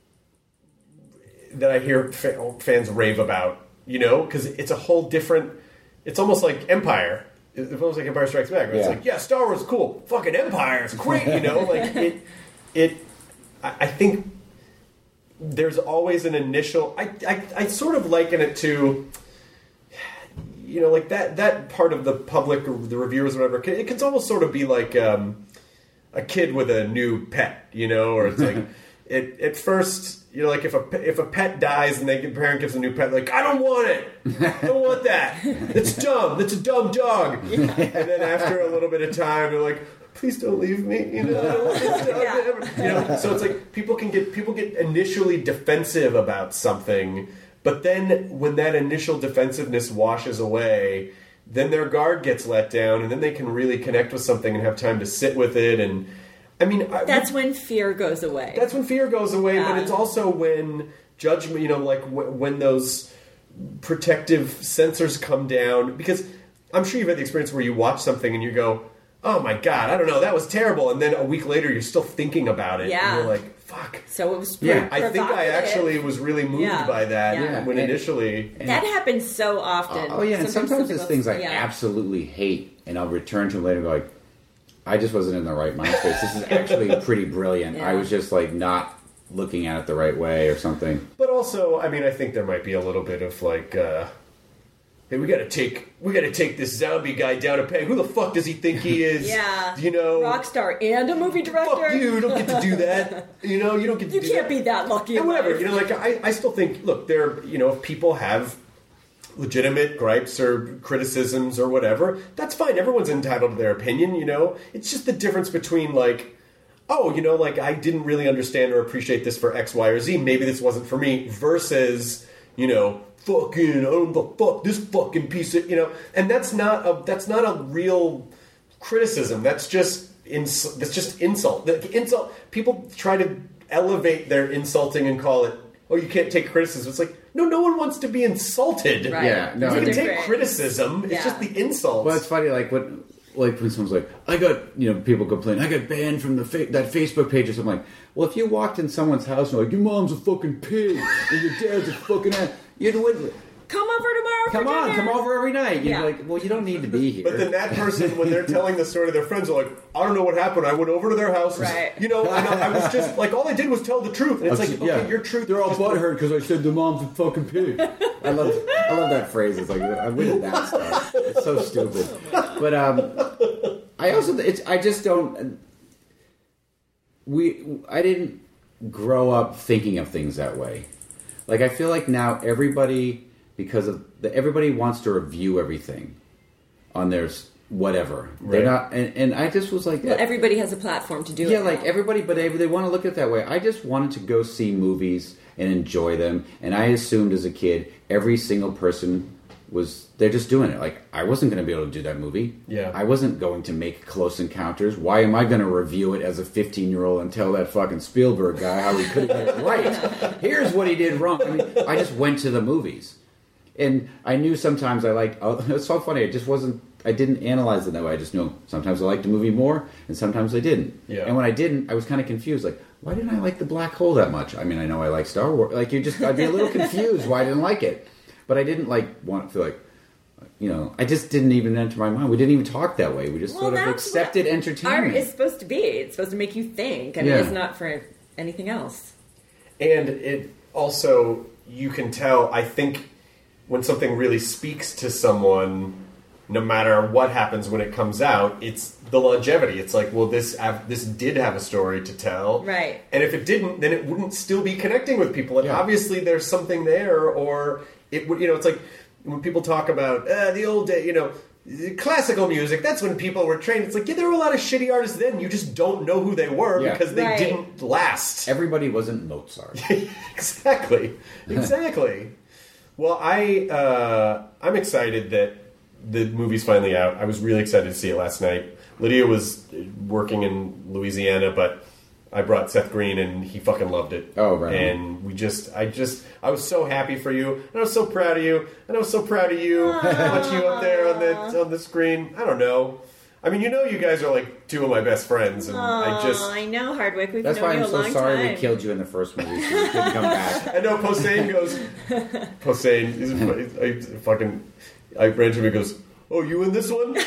that I hear fa- fans rave about. You know, because it's a whole different. It's almost like Empire. It's almost like Empire Strikes Back. It's yeah. like, yeah, Star Wars is cool. Fucking Empire is great. You know, like it. It. I, I think there's always an initial. I, I I sort of liken it to. You know, like that, that part of the public or the reviewers or whatever, it can almost sort of be like um, a kid with a new pet, you know, or it's like, it, at first, you know, like if a, if a pet dies and the parent gives a new pet, like, I don't want it. I don't want that. It's dumb. It's a dumb dog. Yeah. And then after a little bit of time, they're like, please don't leave me. You know, I don't want this dog Yeah. ever. You know, so it's like people can get, people get initially defensive about something. But then when that initial defensiveness washes away, then their guard gets let down, and then they can really connect with something and have time to sit with it. And I mean, that's I, when fear goes away. That's when fear goes away, yeah. but it's also when judgment, you know, like w- when those protective sensors come down. Because I'm sure you've had the experience where you watch something and you go, oh my God, I don't know, that was terrible. And then a week later, you're still thinking about it. Yeah. And you're like, fuck. So it was pre- Yeah. I think I actually was really moved Yeah. by that Yeah. when And- initially... That happens so often. Oh, yeah, and sometimes something there's looks- things I yeah. absolutely hate, and I'll return to them later and go like, I just wasn't in the right mind space. This is actually pretty brilliant. Yeah. I was just like not looking at it the right way or something. But also, I mean, I think there might be a little bit of like, uh, hey, we gotta take, we gotta take this zombie guy down a peg. Who the fuck does he think he is? Yeah. You know, Rock star and a movie director. fuck you. You don't get to do that. You know, you don't get to You do can't that. be that lucky. And in whatever. life. You know, like I, I still think, look, there, you know, if people have legitimate gripes or criticisms or whatever, that's fine. Everyone's entitled to their opinion, you know? It's just the difference between, like, oh, you know, like, I didn't really understand or appreciate this for X, Y, or Z. Maybe this wasn't for me, versus, you know, fucking, oh, the fuck, this fucking piece of, you know? And that's not a, that's not a real criticism. That's just, ins- that's just insult. The insult, people try to elevate their insulting and call it, oh, you can't take criticism. It's like, no, no one wants to be insulted. Right. Yeah, no, You I can mean- take Different. criticism. It's Yeah. just the insults. Well, it's funny, like when, like when someone's like, I got, you know, people complain, I got banned from the fa- that Facebook page or something. Like, well, if you walked in someone's house and you're like, your mom's a fucking pig and your dad's a fucking ass, you'd win. Come over tomorrow. Come for on, dinner. come over every night. You're Yeah. like, well, you don't need to be here. But then that person, when they're telling the story to their friends, are like, I don't know what happened. I went over to their house. Right. You know, and I, I was just, like, all I did was tell the truth. And it's like, okay, your truth. They're all just- butthurt because I said the mom's a fucking pig. I love, I love that phrase. It's like I win that stuff. It's so stupid. But um, I also, it's, I just don't. We, I didn't grow up thinking of things that way. Like I feel like now everybody, because of the, everybody wants to review everything on their s- whatever. They're Right. not, and, and I just was like, Well, everybody has a platform to do it. yeah, like now. everybody, but they, they want to look at it that way. I just wanted to go see movies and enjoy them, and I assumed as a kid every single person was they're just doing it. Like, I wasn't going to be able to do that movie. Yeah. I wasn't going to make Close Encounters. Why am I going to review it as a fifteen-year-old and tell that fucking Spielberg guy how he could have done it right? Here's what he did wrong. I mean, I just went to the movies. And I knew sometimes I liked... Oh, it's so funny. It just wasn't... I didn't analyze it that way. I just knew sometimes I liked the movie more, and sometimes I didn't. Yeah. And when I didn't, I was kind of confused. Like, why didn't I like The Black Hole that much? I mean, I know I like Star Wars. Like, you just... I'd be a little confused why I didn't like it. But I didn't, like, want to feel like... You know, I just didn't even enter my mind. We didn't even talk that way. We just Well, sort of that's accepted what entertainment. Art is supposed to be. It's supposed to make you think. I mean, Yeah. it's not for anything else. And it also, you can tell, I think, when something really speaks to someone, no matter what happens when it comes out, it's the longevity. It's like, well, this this did have a story to tell. Right. And if it didn't, then it wouldn't still be connecting with people. And Yeah. obviously there's something there, or it would, you know, it's like when people talk about uh, the old day, you know, classical music, that's when people were trained. It's like, yeah, there were a lot of shitty artists then. You just don't know who they were Yeah. because they Right. didn't last. Everybody wasn't Mozart. Exactly. Exactly. Well, I, uh, I'm excited that the movie's finally out. I was really excited to see it last night. Lydia was working in Louisiana, but I brought Seth Green, and he fucking loved it. Oh, right. And we just, I just, I was so happy for you, and I was so proud of you, and I was so proud of you. Watch you up there on the on the screen. I don't know. I mean, you know, you guys are like two of my best friends, and I just, Oh, I know, Hardwick. We've That's known why you I'm a so long sorry time. we killed you in the first movie, so you couldn't come back. I know Posehn goes, Posehn, he's, he's, I fucking, I ran to him and goes, oh, you in this one?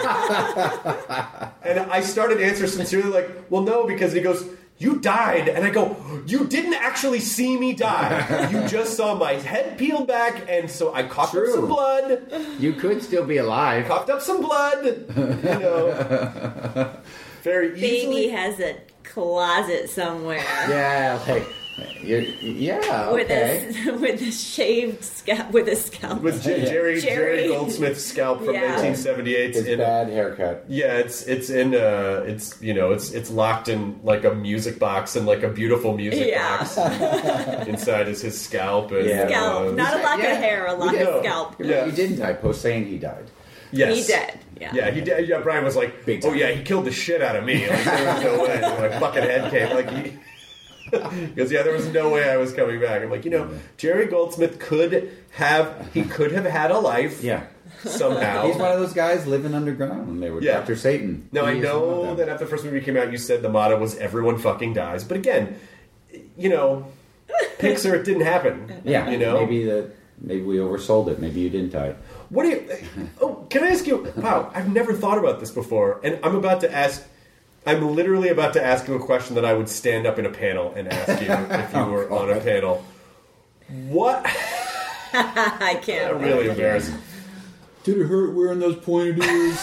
And I started to answer sincerely, like, well, no, because he goes, you died. And I go, you didn't actually see me die. You just saw my head peeled back, and so I coughed True. up some blood. You could still be alive. Coughed up some blood. You know. Very easily. Baby has a closet somewhere. Yeah, like, you're, yeah, With okay. a with a shaved scalp, with a scalp. With J- Jerry, Jerry Jerry. Goldsmith's scalp from Yeah. nineteen seventy-eight. It's in, bad haircut. Yeah, it's it's in uh it's you know it's it's locked in like a music box, and like a beautiful music Yeah. box. Inside is his scalp and Yeah. Scalp, uh, not a lock Yeah. of hair, a lock Yeah. of scalp. You're Yeah. right, he didn't die. Posehn, he died. yes. He did. Yeah. Yeah, he did. Yeah, Brian was like, Big "Oh time. yeah, he killed the shit out of me." Like there was no way. My fucking head came. Like he, because yeah, there was no way I was coming back. I'm like, you know, Jerry Goldsmith could have he could have had a life. Yeah. Somehow. He's one of those guys living underground, and they were Yeah. Doctor Satan. Now, I He is one of know them. that after the first movie came out, you said the motto was "everyone fucking dies," but again, you know, Pixar, it didn't happen. Yeah, you know, maybe that. Maybe we oversold it. Maybe you didn't die. What do you? Oh, can I ask you? Wow, I've never thought about this before, and I'm about to ask. I'm literally about to ask you a question that I would stand up in a panel and ask you if you were on a panel. What? I can't. I'm really embarrassed. Did it hurt wearing those pointed ears?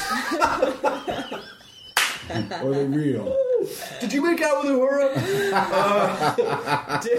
Are they real? Did you make out with Uhura? uh, did,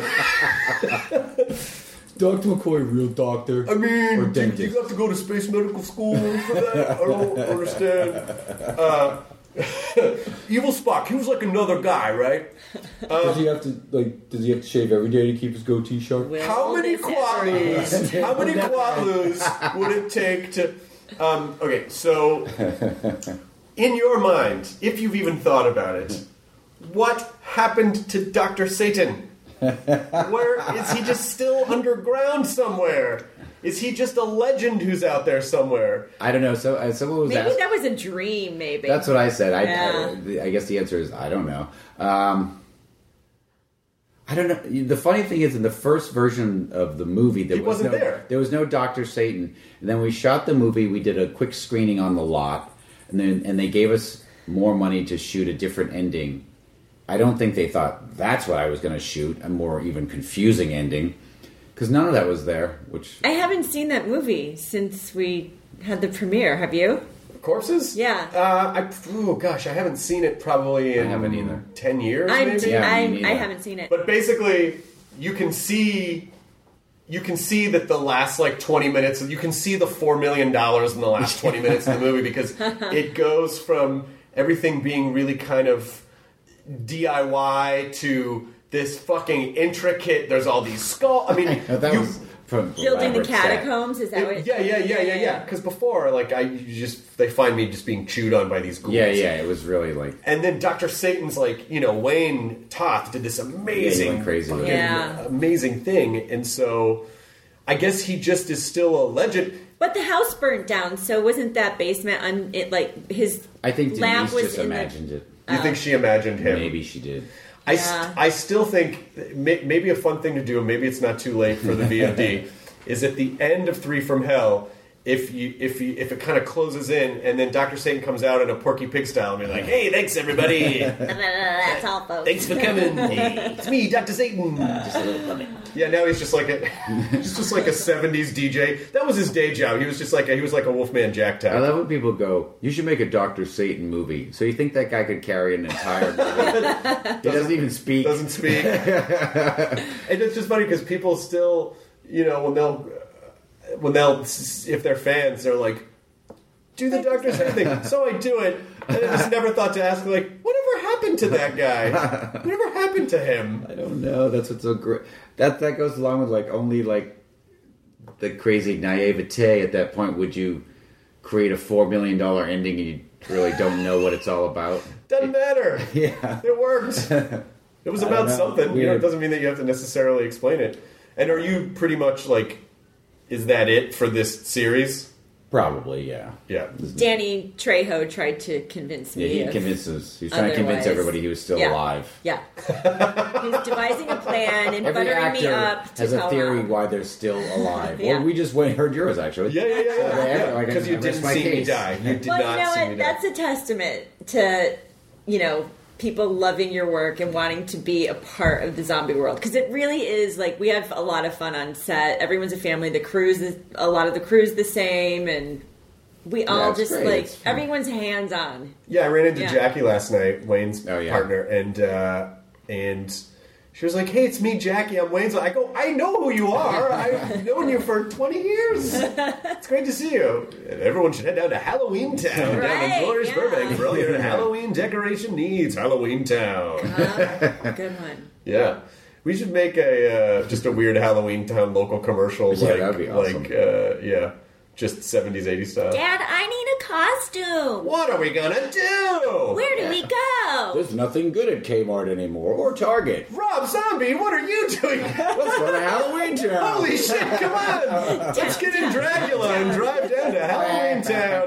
Doctor McCoy, real doctor? I mean, Or did, dentist? you have to go to space medical school for that? I don't understand. Uh, Evil Spock, he was like another guy, right? does he have to like? Does he have to shave every day to keep his goatee sharp? Will How many this ever quatloos? end? How many quatloos would it take to? Um, okay, so in your mind, if you've even thought about it, what happened to Doctor Satan? Where is he? Just still underground somewhere? Is he just a legend who's out there somewhere? I don't know. So uh, someone was Maybe asking. that was a dream. Maybe That's what I said. I, Yeah. I, I guess the answer is I don't know. Um, I don't know. The funny thing is, in the first version of the movie, there He was wasn't no, there. There was no Doctor Satan. And then we shot the movie. We did a quick screening on the lot, and then and they gave us more money to shoot a different ending. I don't think they thought that's what I was going to shoot, a more even confusing ending, because none of that was there. Which I haven't seen that movie since we had the premiere. Have you? Corpses? Yeah. Uh, I, oh gosh, I haven't seen it probably in haven't either. ten years. I'm. maybe? T- Yeah, me I'm neither. I haven't seen it. But basically, you can see, you can see that the last like twenty minutes, you can see the four million dollars in the last twenty minutes of the movie, because it goes from everything being really kind of D I Y to this fucking intricate. There's all these skull. I mean, know, that you, was From Building the elaborate set. catacombs, is that It- what it's yeah, yeah, yeah, yeah, yeah. Because before, like, I you just they find me just being chewed on by these ghouls. Yeah, yeah, it was really like... And then Doctor Satan's like, you know, Wayne Toth did this amazing, Yeah, he went crazy with it. fucking Yeah. amazing thing, and so I guess he just is still a legend. But the house burnt down, so wasn't that basement on it? Like his I think lab Denise was just in imagined it. You think she imagined him? Maybe she did. I, Yeah. st- I still think may- maybe a fun thing to do, and maybe it's not too late for the V O D, is at the end of Three from Hell. If you if you if it kind of closes in, and then Doctor Satan comes out in a Porky Pig style and be like, "Hey, thanks everybody, That's all, folks. thanks for coming. Hey, it's me, Doctor Satan." Just a little puppet. Yeah, now he's just like a he's just like a seventies D J. That was his day job. He was just like a, he was like a Wolfman Jack type. I love when people go, you should make a Doctor Satan movie. So you think that guy could carry an entire movie? He doesn't even speak. Doesn't speak. And it's just funny because people still, you know, when they'll, when they'll, if they're fans, they're like, do the Doctor Satan thing. So I do it. And I just never thought to ask, like, whatever happened to that guy? Whatever happened to him? I don't know. That's what's so great. That that goes along with like only like the crazy naivete. At that point, would you create a four million dollar ending and you really don't know what it's all about? Doesn't matter. Yeah, It worked. It was I about don't know. something. You know, Weird. it doesn't mean that you have to necessarily explain it. And are you pretty much like, is that it for this series? probably. Yeah, Yeah. Danny Trejo tried to convince yeah. me. He of- convinced us. He was trying to convince Otherwise- everybody he was still Yeah. alive. Yeah. He's devising a plan and Every buttering me actor up to has a tell theory him. why they're still alive. Yeah. Well, we just went heard yours actually. Yeah, yeah, yeah, yeah. Yeah, yeah. like, I- Because you I rest didn't my see me case. die. You did Well, not you know see what? me die. That's a testament to, you know, people loving your work and wanting to be a part of the zombie world. Because it really is, like, we have a lot of fun on set. Everyone's a family. The crew's, is, a lot of the crew's the same. And we all it's just, great. like, It's fun. everyone's hands-on. Yeah, I ran into Yeah. Jackie last night, Wayne's Oh, yeah. partner, and uh, and she was like, "Hey, it's me, Jackie. I'm Wayne's." I go, "I know who you are. I've known you for twenty years. It's great to see you." And everyone should head down to Halloween Town down in Right, glorious yeah. Burbank for all your Halloween decoration needs. Halloween Town. Good one. Yeah. We should make a uh, just a weird Halloween Town local commercial, Yeah, like that'd be awesome. like uh, yeah, just seventies, eighties style. Dad, I need a costume. What are we gonna do? Where do we go? There's nothing good at Kmart anymore or Target. Rob Zombie, what are you doing? Let's go to Halloween Town. Holy shit, come on! Let's get in Dracula and drive down to Halloween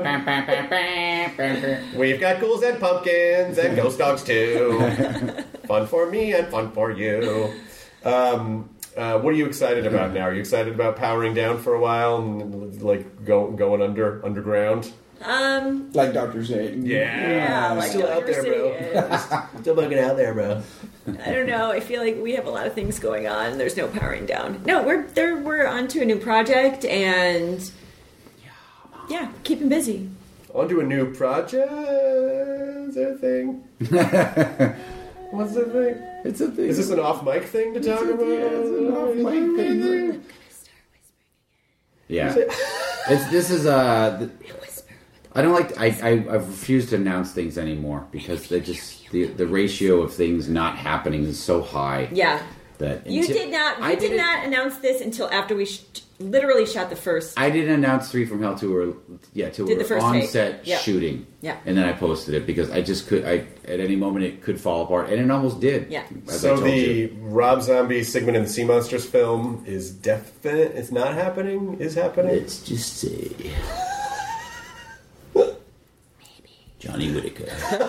Town. We've got ghouls and pumpkins and ghost dogs too. Fun for me and fun for you. Um, uh, what are you excited about now? Are you excited about powering down for a while and like go, going under underground? Um, Like Doctor Satan. yeah, like Still out Doctor there, bro. Satan. Still bugging out there, bro. I don't know. I feel like we have a lot of things going on. There's no powering down. No, we're there. We're onto a new project, and yeah, keeping busy. Onto a new project. Is there a thing? What's the thing? It's a thing. Is this an off mic thing to talk It's a- about? yeah, it's an off-mic thing. Yeah. It's this is uh th- I don't like I, I I've refused to announce things anymore because they just the the ratio of things not happening is so high. Yeah, That you until- did not. You I did didn't- not announce this until after we sh- literally shot the first. I didn't announce Three from Hell till we were yeah till we Did the were first on take. set Yeah. shooting. Yeah. And then I posted it because I just could I at any moment it could fall apart and it almost did. Yeah. As So I told the you. Rob Zombie Sigmund and the Sea Monsters film is definite. It's not happening. Is happening. Let's just say Johnny Whitaker.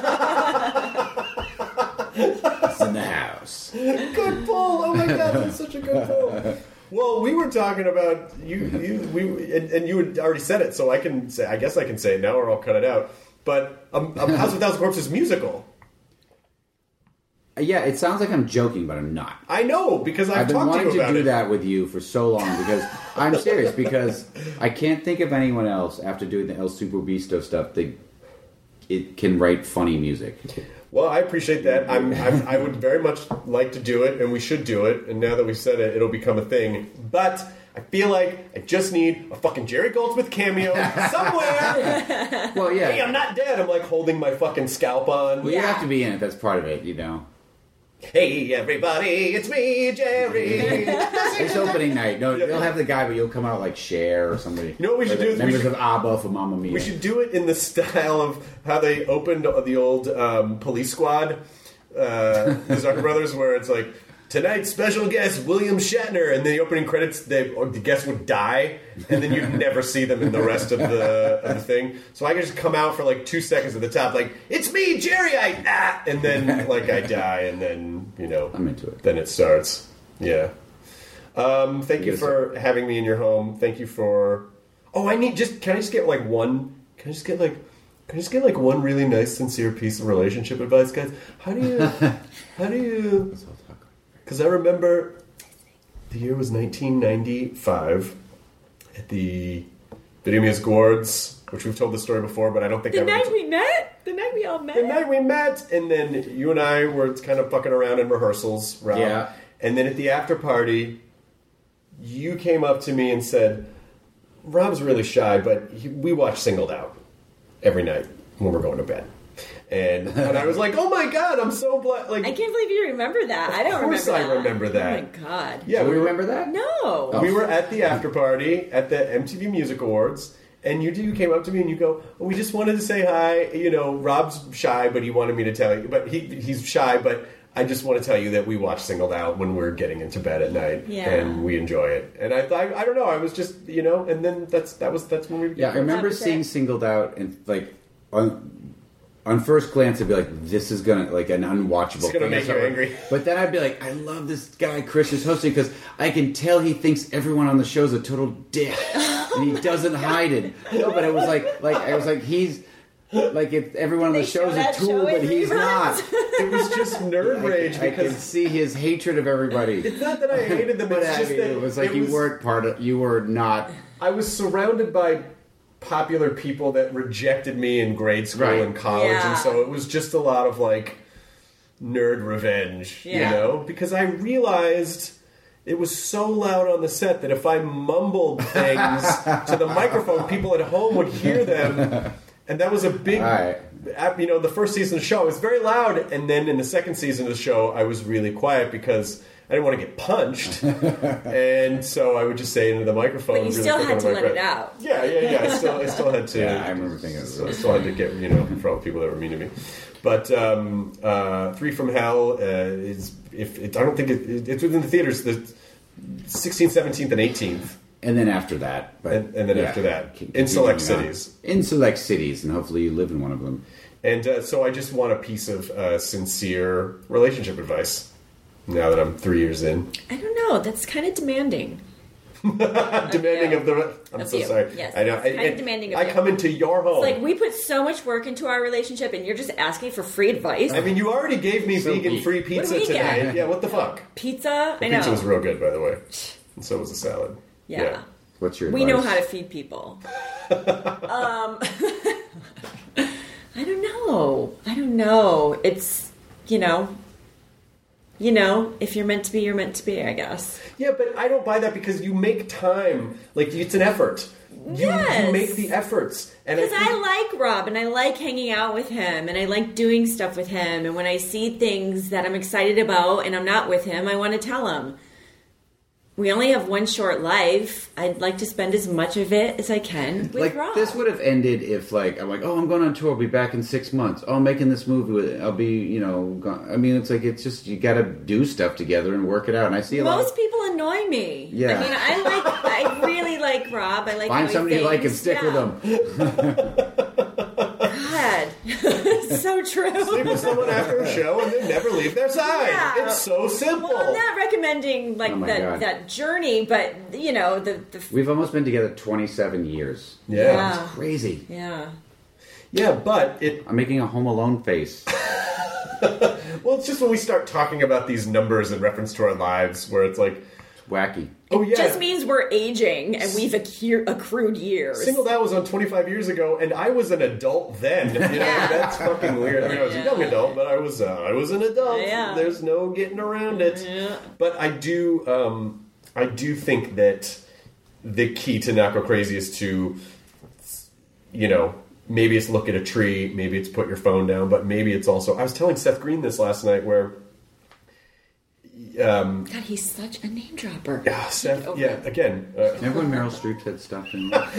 It's in the house. Good pull. Oh my god, that's such a good pull. Well, we were talking about you. you we and, and you had already said it, so I can say. I guess I can say it now, or I'll cut it out. But um, um, House of a Thousand Corpses musical. Yeah, it sounds like I'm joking, but I'm not. I know because I've, I've been talked to wanting you to about do it. that with you for so long because I'm serious because I can't think of anyone else after doing the El Super Bisto stuff that it can write funny music. Well, I appreciate that. I'm, I'm, I would very much like to do it, and we should do it. And now that we've said it, it'll become a thing. But I feel like I just need a fucking Jerry Goldsmith cameo somewhere. Well, yeah, Hey, I'm not dead. I'm like holding my fucking scalp on. well, you have to be in it. That's part of it, you know. Hey everybody, it's me, Jerry. It's opening night. No, you'll have the guy, but you'll come out like Cher or somebody. You know what we should Or do? Members We should- of ABBA for Mamma Mia. We should do it in the style of how they opened the old um, Police Squad, uh, the Zucker Brothers, where it's like, tonight's special guest, William Shatner, and then the opening credits, they, or the guest would die, and then you'd never see them in the rest of the, of the thing. So I could just come out for like two seconds at the top, like, it's me, Jerry, I, ah, and then, like, I die, and then, you know. I'm into it. Then it starts. Yeah. Um, thank you for having me in your home. Thank you for... Oh, I need just... Can I just get, like, one... Can I just get, like... Can I just get, like, one really nice, sincere piece of relationship advice, guys? How do you... How do you... Because I remember the year was nineteen ninety-five at the Video Music Awards, which we've told the story before, but I don't think The I night we met? The night we all met? The night we met, and then you and I were kind of fucking around in rehearsals, Rob. Yeah. And then at the after party, you came up to me and said, Rob's really shy, but he, we watch Singled Out every night when we're going to bed. And and I was like, oh my god, I'm so glad. Like, I can't believe you remember that. I don't Of course remember I that. remember that. Oh my god. yeah, Do we were- remember that? No. We were at the after party at the M T V Music Awards, and you you came up to me and you go, oh, "We just wanted to say hi. You know, Rob's shy, but he wanted me to tell you. But he he's shy, but I just want to tell you that we watch Singled Out when we're getting into bed at night, Yeah. and we enjoy it. And I, I I don't know. I was just you know, and then that's that was that's when we Yeah, I remember That was seeing it. Singled Out, and like on on first glance, I'd be like, "This is gonna like an unwatchable It's gonna thing." make you So- angry. But then I'd be like, "I love this guy Chris is hosting because I can tell he thinks everyone on the show is a total dick, and he doesn't hide it." No, but it was like like I was like he's like if everyone on the They show is show a that tool, show but in he's reruns. not. It was just nerd rage I, I can because see his hatred of everybody. it's not that I hated them. But It's I just mean, that it was like you weren't part of. You were not. I was surrounded by popular people that rejected me in grade school Right. and college, Yeah. and so it was just a lot of like nerd revenge, you Yeah. know? Because I realized it was so loud on the set that if I mumbled things to the microphone, people at home would hear them, and that was a big. All right. You know, the first season of the show, I was very loud, and then in the second season of the show, I was really quiet because I didn't want to get punched, and so I would just say into the microphone. But you really still quick had on to the let it microphone. out. Yeah, yeah, yeah. I still, I still had to. Yeah, I remember thinking. So I still had to get you know confront with people that were mean to me. But um, uh, Three from Hell uh, is if it, I don't think it, it, it's within the theaters the sixteenth, seventeenth, and eighteenth. And then after that, but And- and then after that, c- in select continuing on. cities. in select cities, and hopefully you live in one of them. And uh, so I just want a piece of uh, sincere relationship advice. Now that I'm three years in, I don't know. That's kind of demanding. demanding of the. I'm Of so you. sorry. Yes, I know. it's kind I, of demanding of I you. come into your home. It's like we put so much work into our relationship, and you're just asking for free advice. I mean, you already gave me So vegan deep. free What pizza do we tonight. get? Yeah, what the fuck? Pizza. The I know. pizza was real good, by the way, and so was the salad. Yeah. What's your We advice? know how to feed people. um, I don't know. I don't know. It's, you know, you know, if you're meant to be, you're meant to be, I guess. Yeah, but I don't buy that because you make time. Like, it's an effort. You, Yes. you make the efforts. And Because think- I like Rob and I like hanging out with him and I like doing stuff with him. And when I see things that I'm excited about and I'm not with him, I want to tell him. We only have one short life. I'd like to spend as much of it as I can with Like Rob. this would have ended if, like, I'm like, oh, I'm going on tour. I'll be back in six months. Oh, I'm making this movie. With, I'll be, you know, gone. I mean, it's like it's just you got to do stuff together and work it out. And I see a lot. Most Of, people annoy me. Yeah. I mean, I like, I really like Rob. I like how find he somebody you like and thinks. stick Yeah. with them. God, so true. sleep with someone after a show and they never leave their side. Yeah. It's so simple. Well, I'm not recommending like Oh my that God. that journey, but you know the the We've almost been together twenty-seven years. yeah. Yeah. Crazy. yeah. Yeah, but it. I'm making a Home Alone face. Well, it's just when we start talking about these numbers in reference to our lives, where it's like, Wacky. oh yeah, Just means we're aging and we've accu- accrued years. Singled Out was on twenty-five years ago, and I was an adult then. You know, Yeah. that's fucking weird. I mean, I was a young adult, but I was uh, I was an adult. Yeah. There's no getting around it. Yeah. But I do um, I do think that the key to not go crazy is to, you know, maybe it's look at a tree, maybe it's put your phone down, but maybe it's also. I was telling Seth Green this last night, where Um, God, he's such a name dropper. yeah, Seth, yeah, again. Uh, Remember when Meryl Streep said stuff in but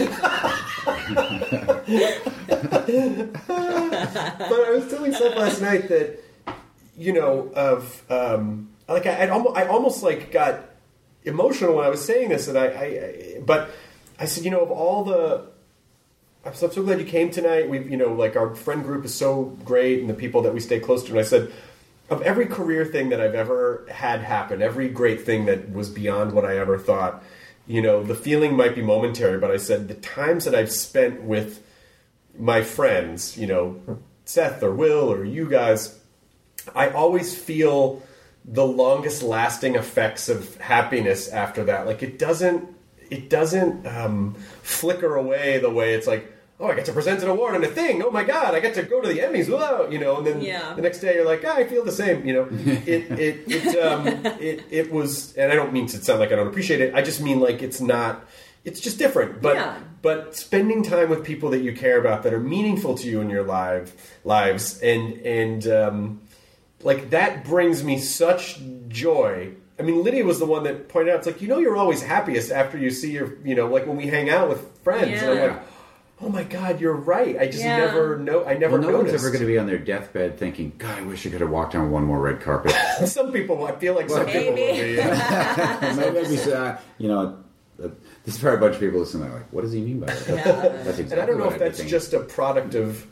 I was telling Seth last night that, you know, of, um, like, I, I'd almost, I almost, like, got emotional when I was saying this, and I, I, I but I said, you know, of all the, I'm so, I'm so glad you came tonight. We've, you know, like, our friend group is so great, and the people that we stay close to, and I said, of every career thing that I've ever had happen, every great thing that was beyond what I ever thought, you know, the feeling might be momentary, but I said the times that I've spent with my friends, you know, Seth or Will or you guys, I always feel the longest lasting effects of happiness after that. Like, it doesn't, it doesn't um, flicker away the way it's like, oh, I get to present an award and a thing. Oh my God, I get to go to the Emmys. Whoa, you know, and then yeah. the next day you're like, oh, I feel the same. You know, it it it um it it was, and I don't mean to sound like I don't appreciate it. I just mean like it's not. It's just different. But yeah. but spending time with people that you care about that are meaningful to you in your life lives and and um, like that brings me such joy. I mean, Lydia was the one that pointed out. It's like, you know, you're always happiest after you see your, you know, like when we hang out with friends. Yeah. And I'm like, oh my God, you're right. I just Yeah. never know. I never Well, no noticed. one's ever going to be on their deathbed thinking, God, I wish I could have walked down one more red carpet. Some people, I feel like some Maybe. people will be. Yeah. Maybe, uh, you know, uh, there's probably a bunch of people listening like, what does he mean by that? Yeah. That's exactly And I don't know what if I'd be that's thinking. just a product of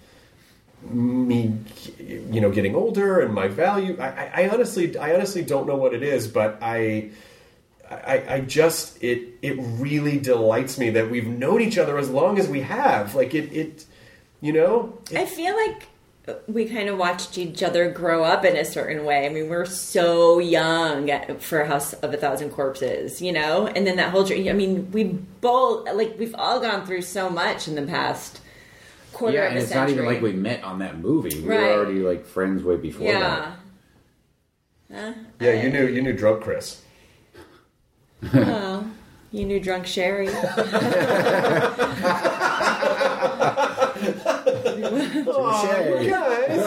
me, you know, getting older and my value. I, I, I honestly, I honestly don't know what it is, but I. I, I just it it really delights me that we've known each other as long as we have. Like it, it you know. It, I feel like we kind of watched each other grow up in a certain way. I mean, we're so young at, for House of a Thousand Corpses, you know, and then that whole journey. I mean, we both like we've all gone through so much in the past quarter yeah, of and a it's century. not even like we met on that movie. We Right. were already like friends way before yeah. that. Uh, yeah, you knew you knew Drunk Chris. Oh, you knew Drunk Sherry. Oh, guys.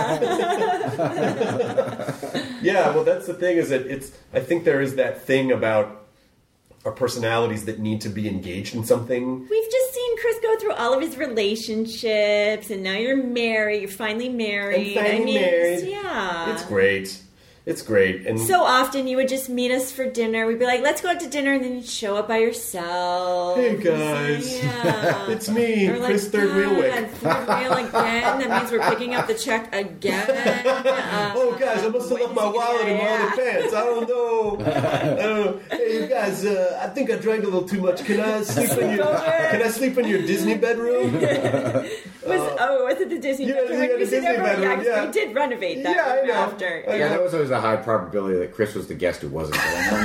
Yeah, well, that's the thing. Is that it's. I think there is that thing about our personalities that need to be engaged in something. We've just seen Chris go through all of his relationships, and now you're married. You're finally married. And finally I mean, married. yeah, It's great. It's great. And so often you would just meet us for dinner. We'd be like, let's go out to dinner, and then you'd show up by yourself. Hey, guys. Yeah. It's me, Or like, Chris Third Wheelwick. God, Third wheel again. That means we're picking up the check again. Uh, Oh, guys, I must have left my wallet in my other pants. I don't know. I don't know. Hey, you guys, uh, I think I drank a little too much. Can I sleep in your Can I sleep in your Disney bedroom? was, oh, was it the Disney yeah, bedroom? yeah, the We said Disney everyone- bedroom, yeah, 'cause yeah. we did renovate that Yeah, I room know. after. I Yeah, there was always a high probability that Chris was the guest who wasn't going home.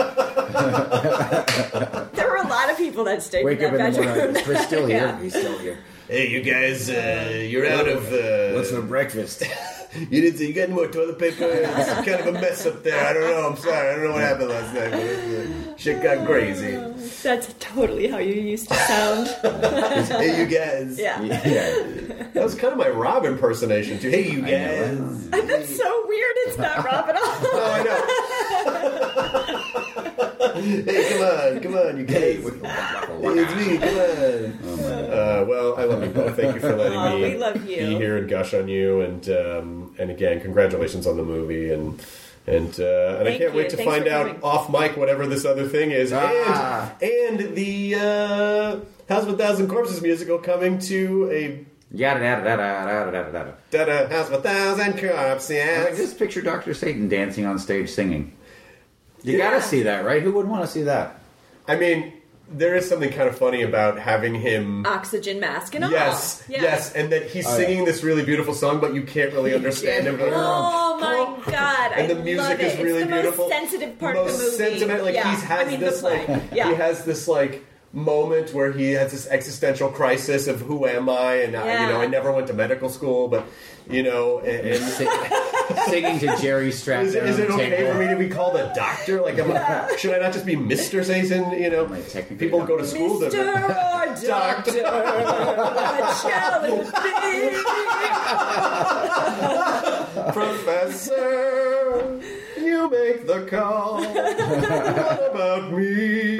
There were a lot of people that stayed Wake in up that in the bedroom. morning, is Chris still here? Yeah. He's still here. Hey, you guys, uh, you're out of. Uh, What's for breakfast? You didn't. You got any more toilet paper? It's kind of a mess up there. I don't know. I'm sorry. I don't know what happened last night. But uh, shit got crazy. That's totally how you used to sound. Hey, you guys. Yeah. Yeah. That was kind of my Rob impersonation too. Hey, you I guys. know. And that's so weird. It's not Rob at all. Oh, I know. Hey, come on, come on, you guys. Hey, Hey, what- it's me, come on. Uh, well, I love you both. Thank you for letting Oh, me we love you. be here and gush on you. And um, and again, congratulations on the movie. And and uh, and I Thank can't you. wait to Thanks find for out coming. off mic whatever this other thing is. Ah. And and the uh, House of a Thousand Corpses musical coming to a Yada yada yada yada yada yada. da-da, House of a Thousand Corpses. I like this picture Doctor Satan dancing on stage singing. You Yeah. gotta see that, right? Who wouldn't want to see that? I mean, there is something kind of funny about having him. Oxygen mask and all. Yes, Yeah. yes, and that he's Oh, yeah. singing this really beautiful song, but you can't really understand him. Oh my God! And the I music love is it. really it's the beautiful. Most sensitive part Most of the movie. sentiment, like yeah. he has I mean, this the play. like yeah. he has this like moment where he has this existential crisis of who am I, and I, you Yeah. know I never went to medical school, but you know, and, and Si- singing to Jerry strapped is it, down is it on the okay table. for me to be called a doctor? Like, am I, should I not just be Mister Satan? You know, Like, technically people not. go to school Mister to. or Doctor, what shall it be? Professor, you may make the call. What about me?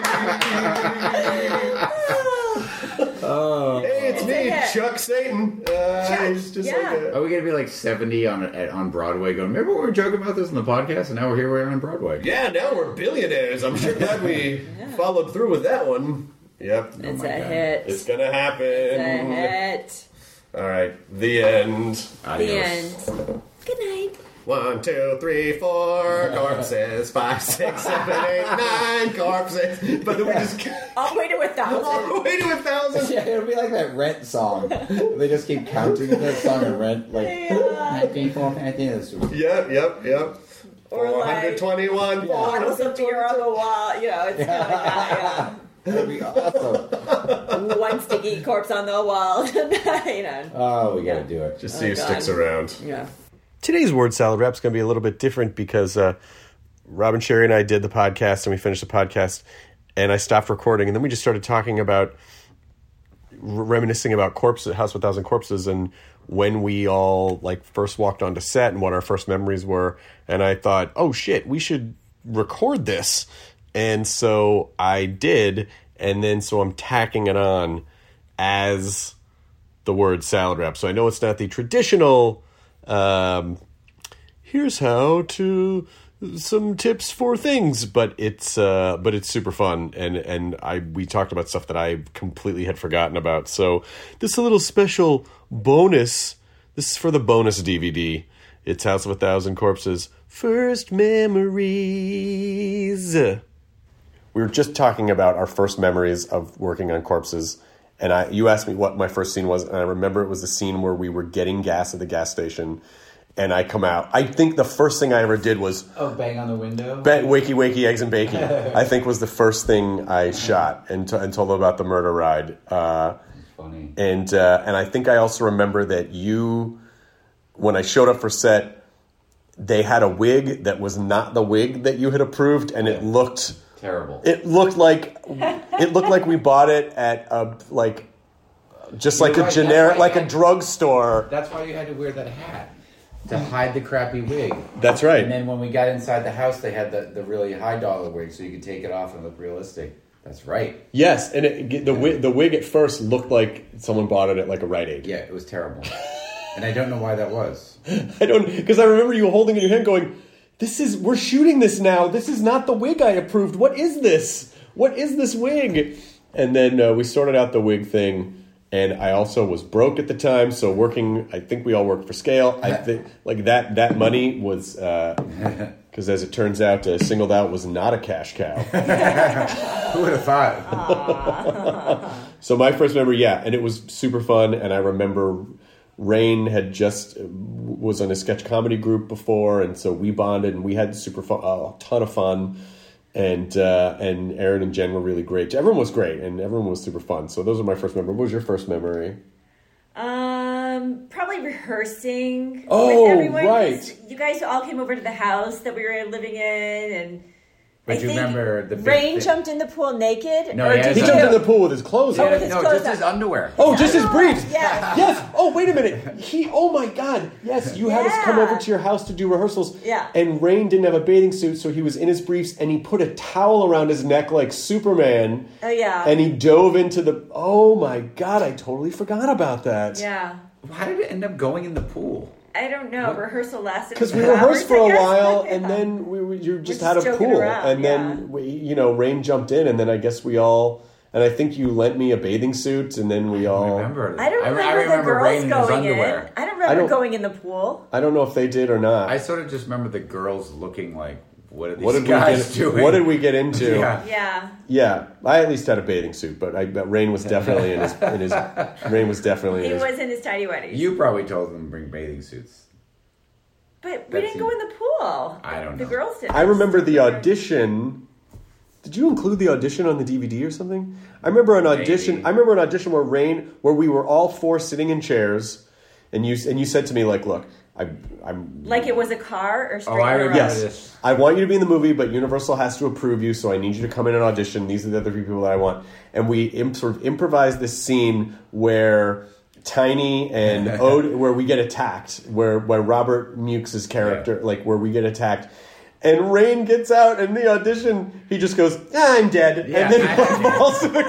Oh. Hey, it's me, Yeah. Chuck Satan. Uh, Chuck, he's just yeah. like a, Are we going to be like seventy on at, on Broadway going, remember we were joking about this in the podcast and now we're here we are on Broadway? yeah, now we're billionaires. I'm sure glad we followed through with that one. Yep. It's my a God. hit. It's gonna happen. It's a hit. All right, the end. The Adios. end. Good night. One, two, three, four corpses. Five, six, seven, eight, nine corpses. But then we just All the way to a all thousand. the way to a thousand. Yeah, it'll be like that Rent song. They just keep counting that song and Rent, like, nineteen, four, nineteen. Yep, yep, yep. Or four like hundred twenty-one. bottles of beer on the wall. You know, it's kind of like that, That'd be awesome. yeah. One sticky corpse on the wall. you know. Oh, we gotta do it. Just Oh, see who God. sticks around. Yeah. Today's word salad wrap is going to be a little bit different because uh, Robin, Sherry, and I did the podcast, and we finished the podcast, and I stopped recording, and then we just started talking about, r- reminiscing about corpses, House of a Thousand Corpses, and when we all like first walked onto set and what our first memories were, and I thought, oh shit, we should record this, and so I did, and then so I'm tacking it on as the word salad wrap. So I know it's not the traditional. Um, here's how to some tips for things, but it's uh, but it's super fun, and and I we talked about stuff that I completely had forgotten about. So this is a little special bonus. This is for the bonus D V D. It's House of a Thousand Corpses. First memories. We were just talking about our first memories of working on corpses. And I, you asked me what my first scene was, and I remember it was the scene where we were getting gas at the gas station, and I come out. I think the first thing I ever did was Oh, bang on the window? bet wakey wakey eggs and bacon. I think was the first thing I shot and, t- and told them about the murder ride. Uh, Funny. and uh, and I think I also remember that you, when I showed up for set, they had a wig that was not the wig that you had approved, and it looked. Terrible. It looked like it looked like we bought it at a like just like You're a right, generic that's why like I- a drugstore. That's why you had to wear that hat. To hide the crappy wig. That's right. And then when we got inside the house, they had the, the really high dollar wig so you could take it off and look realistic. That's right. Yes, and it, the wig the wig at first looked like someone bought it at like a Rite Aid. Yeah, it was terrible. And I don't know why that was. I don't because I remember you holding it in your hand going, "This is we're shooting this now. This is not the wig I approved. What is this? What is this wig?" And then uh, we sorted out the wig thing. And I also was broke at the time, so working. I think we all worked for scale. I think like that. That money was because, uh, as it turns out, uh, Singled Out was not a cash cow. Who would have thought? So my first memory, yeah, and it was super fun. And I remember Rain had just was on a sketch comedy group before, and so we bonded and we had super fun, a ton of fun. And uh, and Aaron and Jen were really great. Everyone was great, and everyone was super fun. So those are my first memory. What was your first memory? Um, probably rehearsing Oh, with everyone. 'cause right. You guys all came over to the house that we were living in, and But I you think remember the big Rain thing- jumped in the pool naked. No, or he did has He you? jumped in the pool with his clothes Oh, on. with his No, clothes just his on. underwear. Oh, just his briefs. Yeah. Yes. Oh, wait a minute. He. Oh my God. Yes, you had us come Yeah. over to your house to do rehearsals. Yeah. And Rain didn't have a bathing suit, so he was in his briefs, and he put a towel around his neck like Superman. Oh yeah. And he dove into the. Oh my God! I totally forgot about that. yeah. Why did it end up going in the pool? I don't know. Rehearsal lasted Because we two rehearsed hours, for I a guess. while, Yeah. and then we, we you just just had a joking pool, around, and yeah. then we, you know, Rain jumped in, and then I guess we all, and I think you lent me a bathing suit, and then we all. Remember? I don't remember, I remember the Rain girls in his going in. underwear. I don't remember I don't- going in the pool. I don't know if they did or not. I sort of just remember the girls looking like, what are these what did guys we get? doing? What did we get into? Yeah. Yeah. Yeah, I at least had a bathing suit, but I but Rain was definitely in his in his Rain was definitely He in his. was in his tidy whities. You probably told them to bring bathing suits. But we That's didn't go in the pool. I don't The know. girls did. I remember the audition. Did you include the audition on the D V D or something? I remember an audition. Maybe. I remember an audition where Rain, where we were all four sitting in chairs, and you and you said to me like, "Look, I, I'm Like it was a car or straight Oh, I in a row? remember yes, this. I want you to be in the movie, but Universal has to approve you, so I need you to come in and audition. These are the other three people that I want." And we imp- sort of improvised this scene where Tiny and Ode, where we get attacked, where where Robert Mukes' character, Yeah. like where we get attacked. And Rain gets out, and in the audition, he just goes, ah, I'm dead. Yeah, and then I- falls to the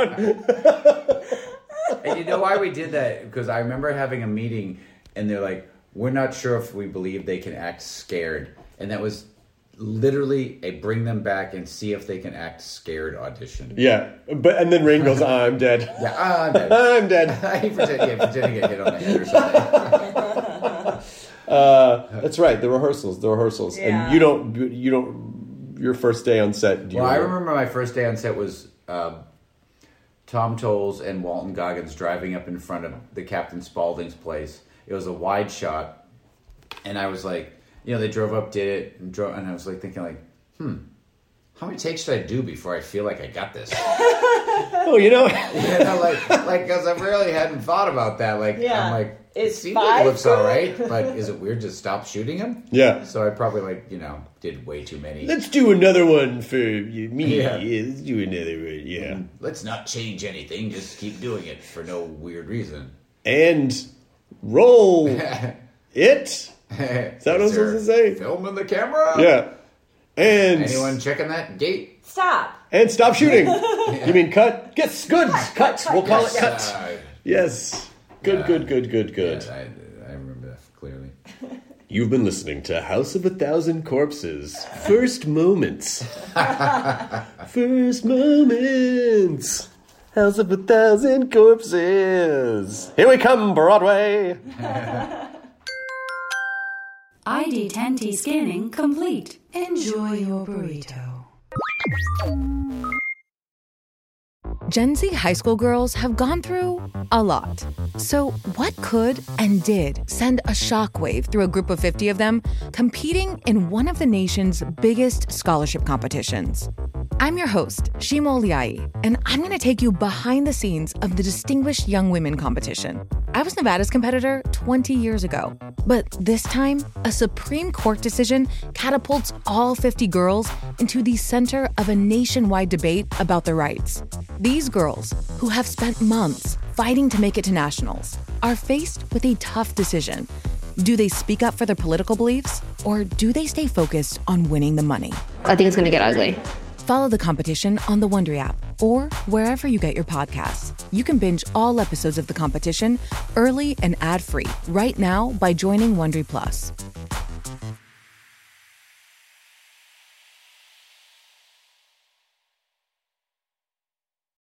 ground. And you know why we did that? Because I remember having a meeting, and they're like, we're not sure if we believe they can act scared. And that was literally a bring them back and see if they can act scared audition. Yeah, but and then Rain goes, ah, I'm dead. Yeah, ah, I'm dead. I'm dead. I pretend, yeah, pretend to get hit on the head or something. Uh, that's right. The rehearsals, the rehearsals, Yeah. and you don't, you don't. Your first day on set. Do you Well, I remember? remember my first day on set was uh, Tom Tolles and Walton Goggins driving up in front of the Captain Spaulding's place. It was a wide shot, and I was like, you know, they drove up, did it, and drove, and I was like thinking, like, hmm, how many takes should I do before I feel like I got this? Oh, you know. You know, like, like, because I really hadn't thought about that. Like, Yeah. I'm like, it Is seems like five it looks good? all right, but is it weird to stop shooting him? Yeah. So I probably, like, you know, did way too many. Let's do another one for you, me. Yeah. Yeah, let's do another one. Yeah. Let's not change anything, just keep doing it for no weird reason. And roll it. Is that what I'm Is there supposed to say? Film in the camera? Yeah. And Anyone checking that gate? Stop. and stop shooting. You mean cut? Yes, good. Cut. We'll call it cut. Uh, Yes. Good, Yeah. good, good, good, good. yeah, I, I remember that clearly. You've been listening to House of a Thousand Corpses. First moments. First moments. House of a Thousand Corpses. Here we come, Broadway. I D ten T scanning complete. Enjoy your burrito. Gen Z high school girls have gone through a lot. So what could and did send a shockwave through a group of fifty of them competing in one of the nation's biggest scholarship competitions? I'm your host, Shima Oliai, and I'm going to take you behind the scenes of the Distinguished Young Women competition. I was Nevada's competitor twenty years ago, but this time, a Supreme Court decision catapults all fifty girls into the center of a nationwide debate about their rights. These girls, who have spent months fighting to make it to nationals, are faced with a tough decision. Do they speak up for their political beliefs, or do they stay focused on winning the money? I think it's going to get ugly. Follow the competition on the Wondery app or wherever you get your podcasts. You can binge all episodes of the competition early and ad-free right now by joining Wondery Plus.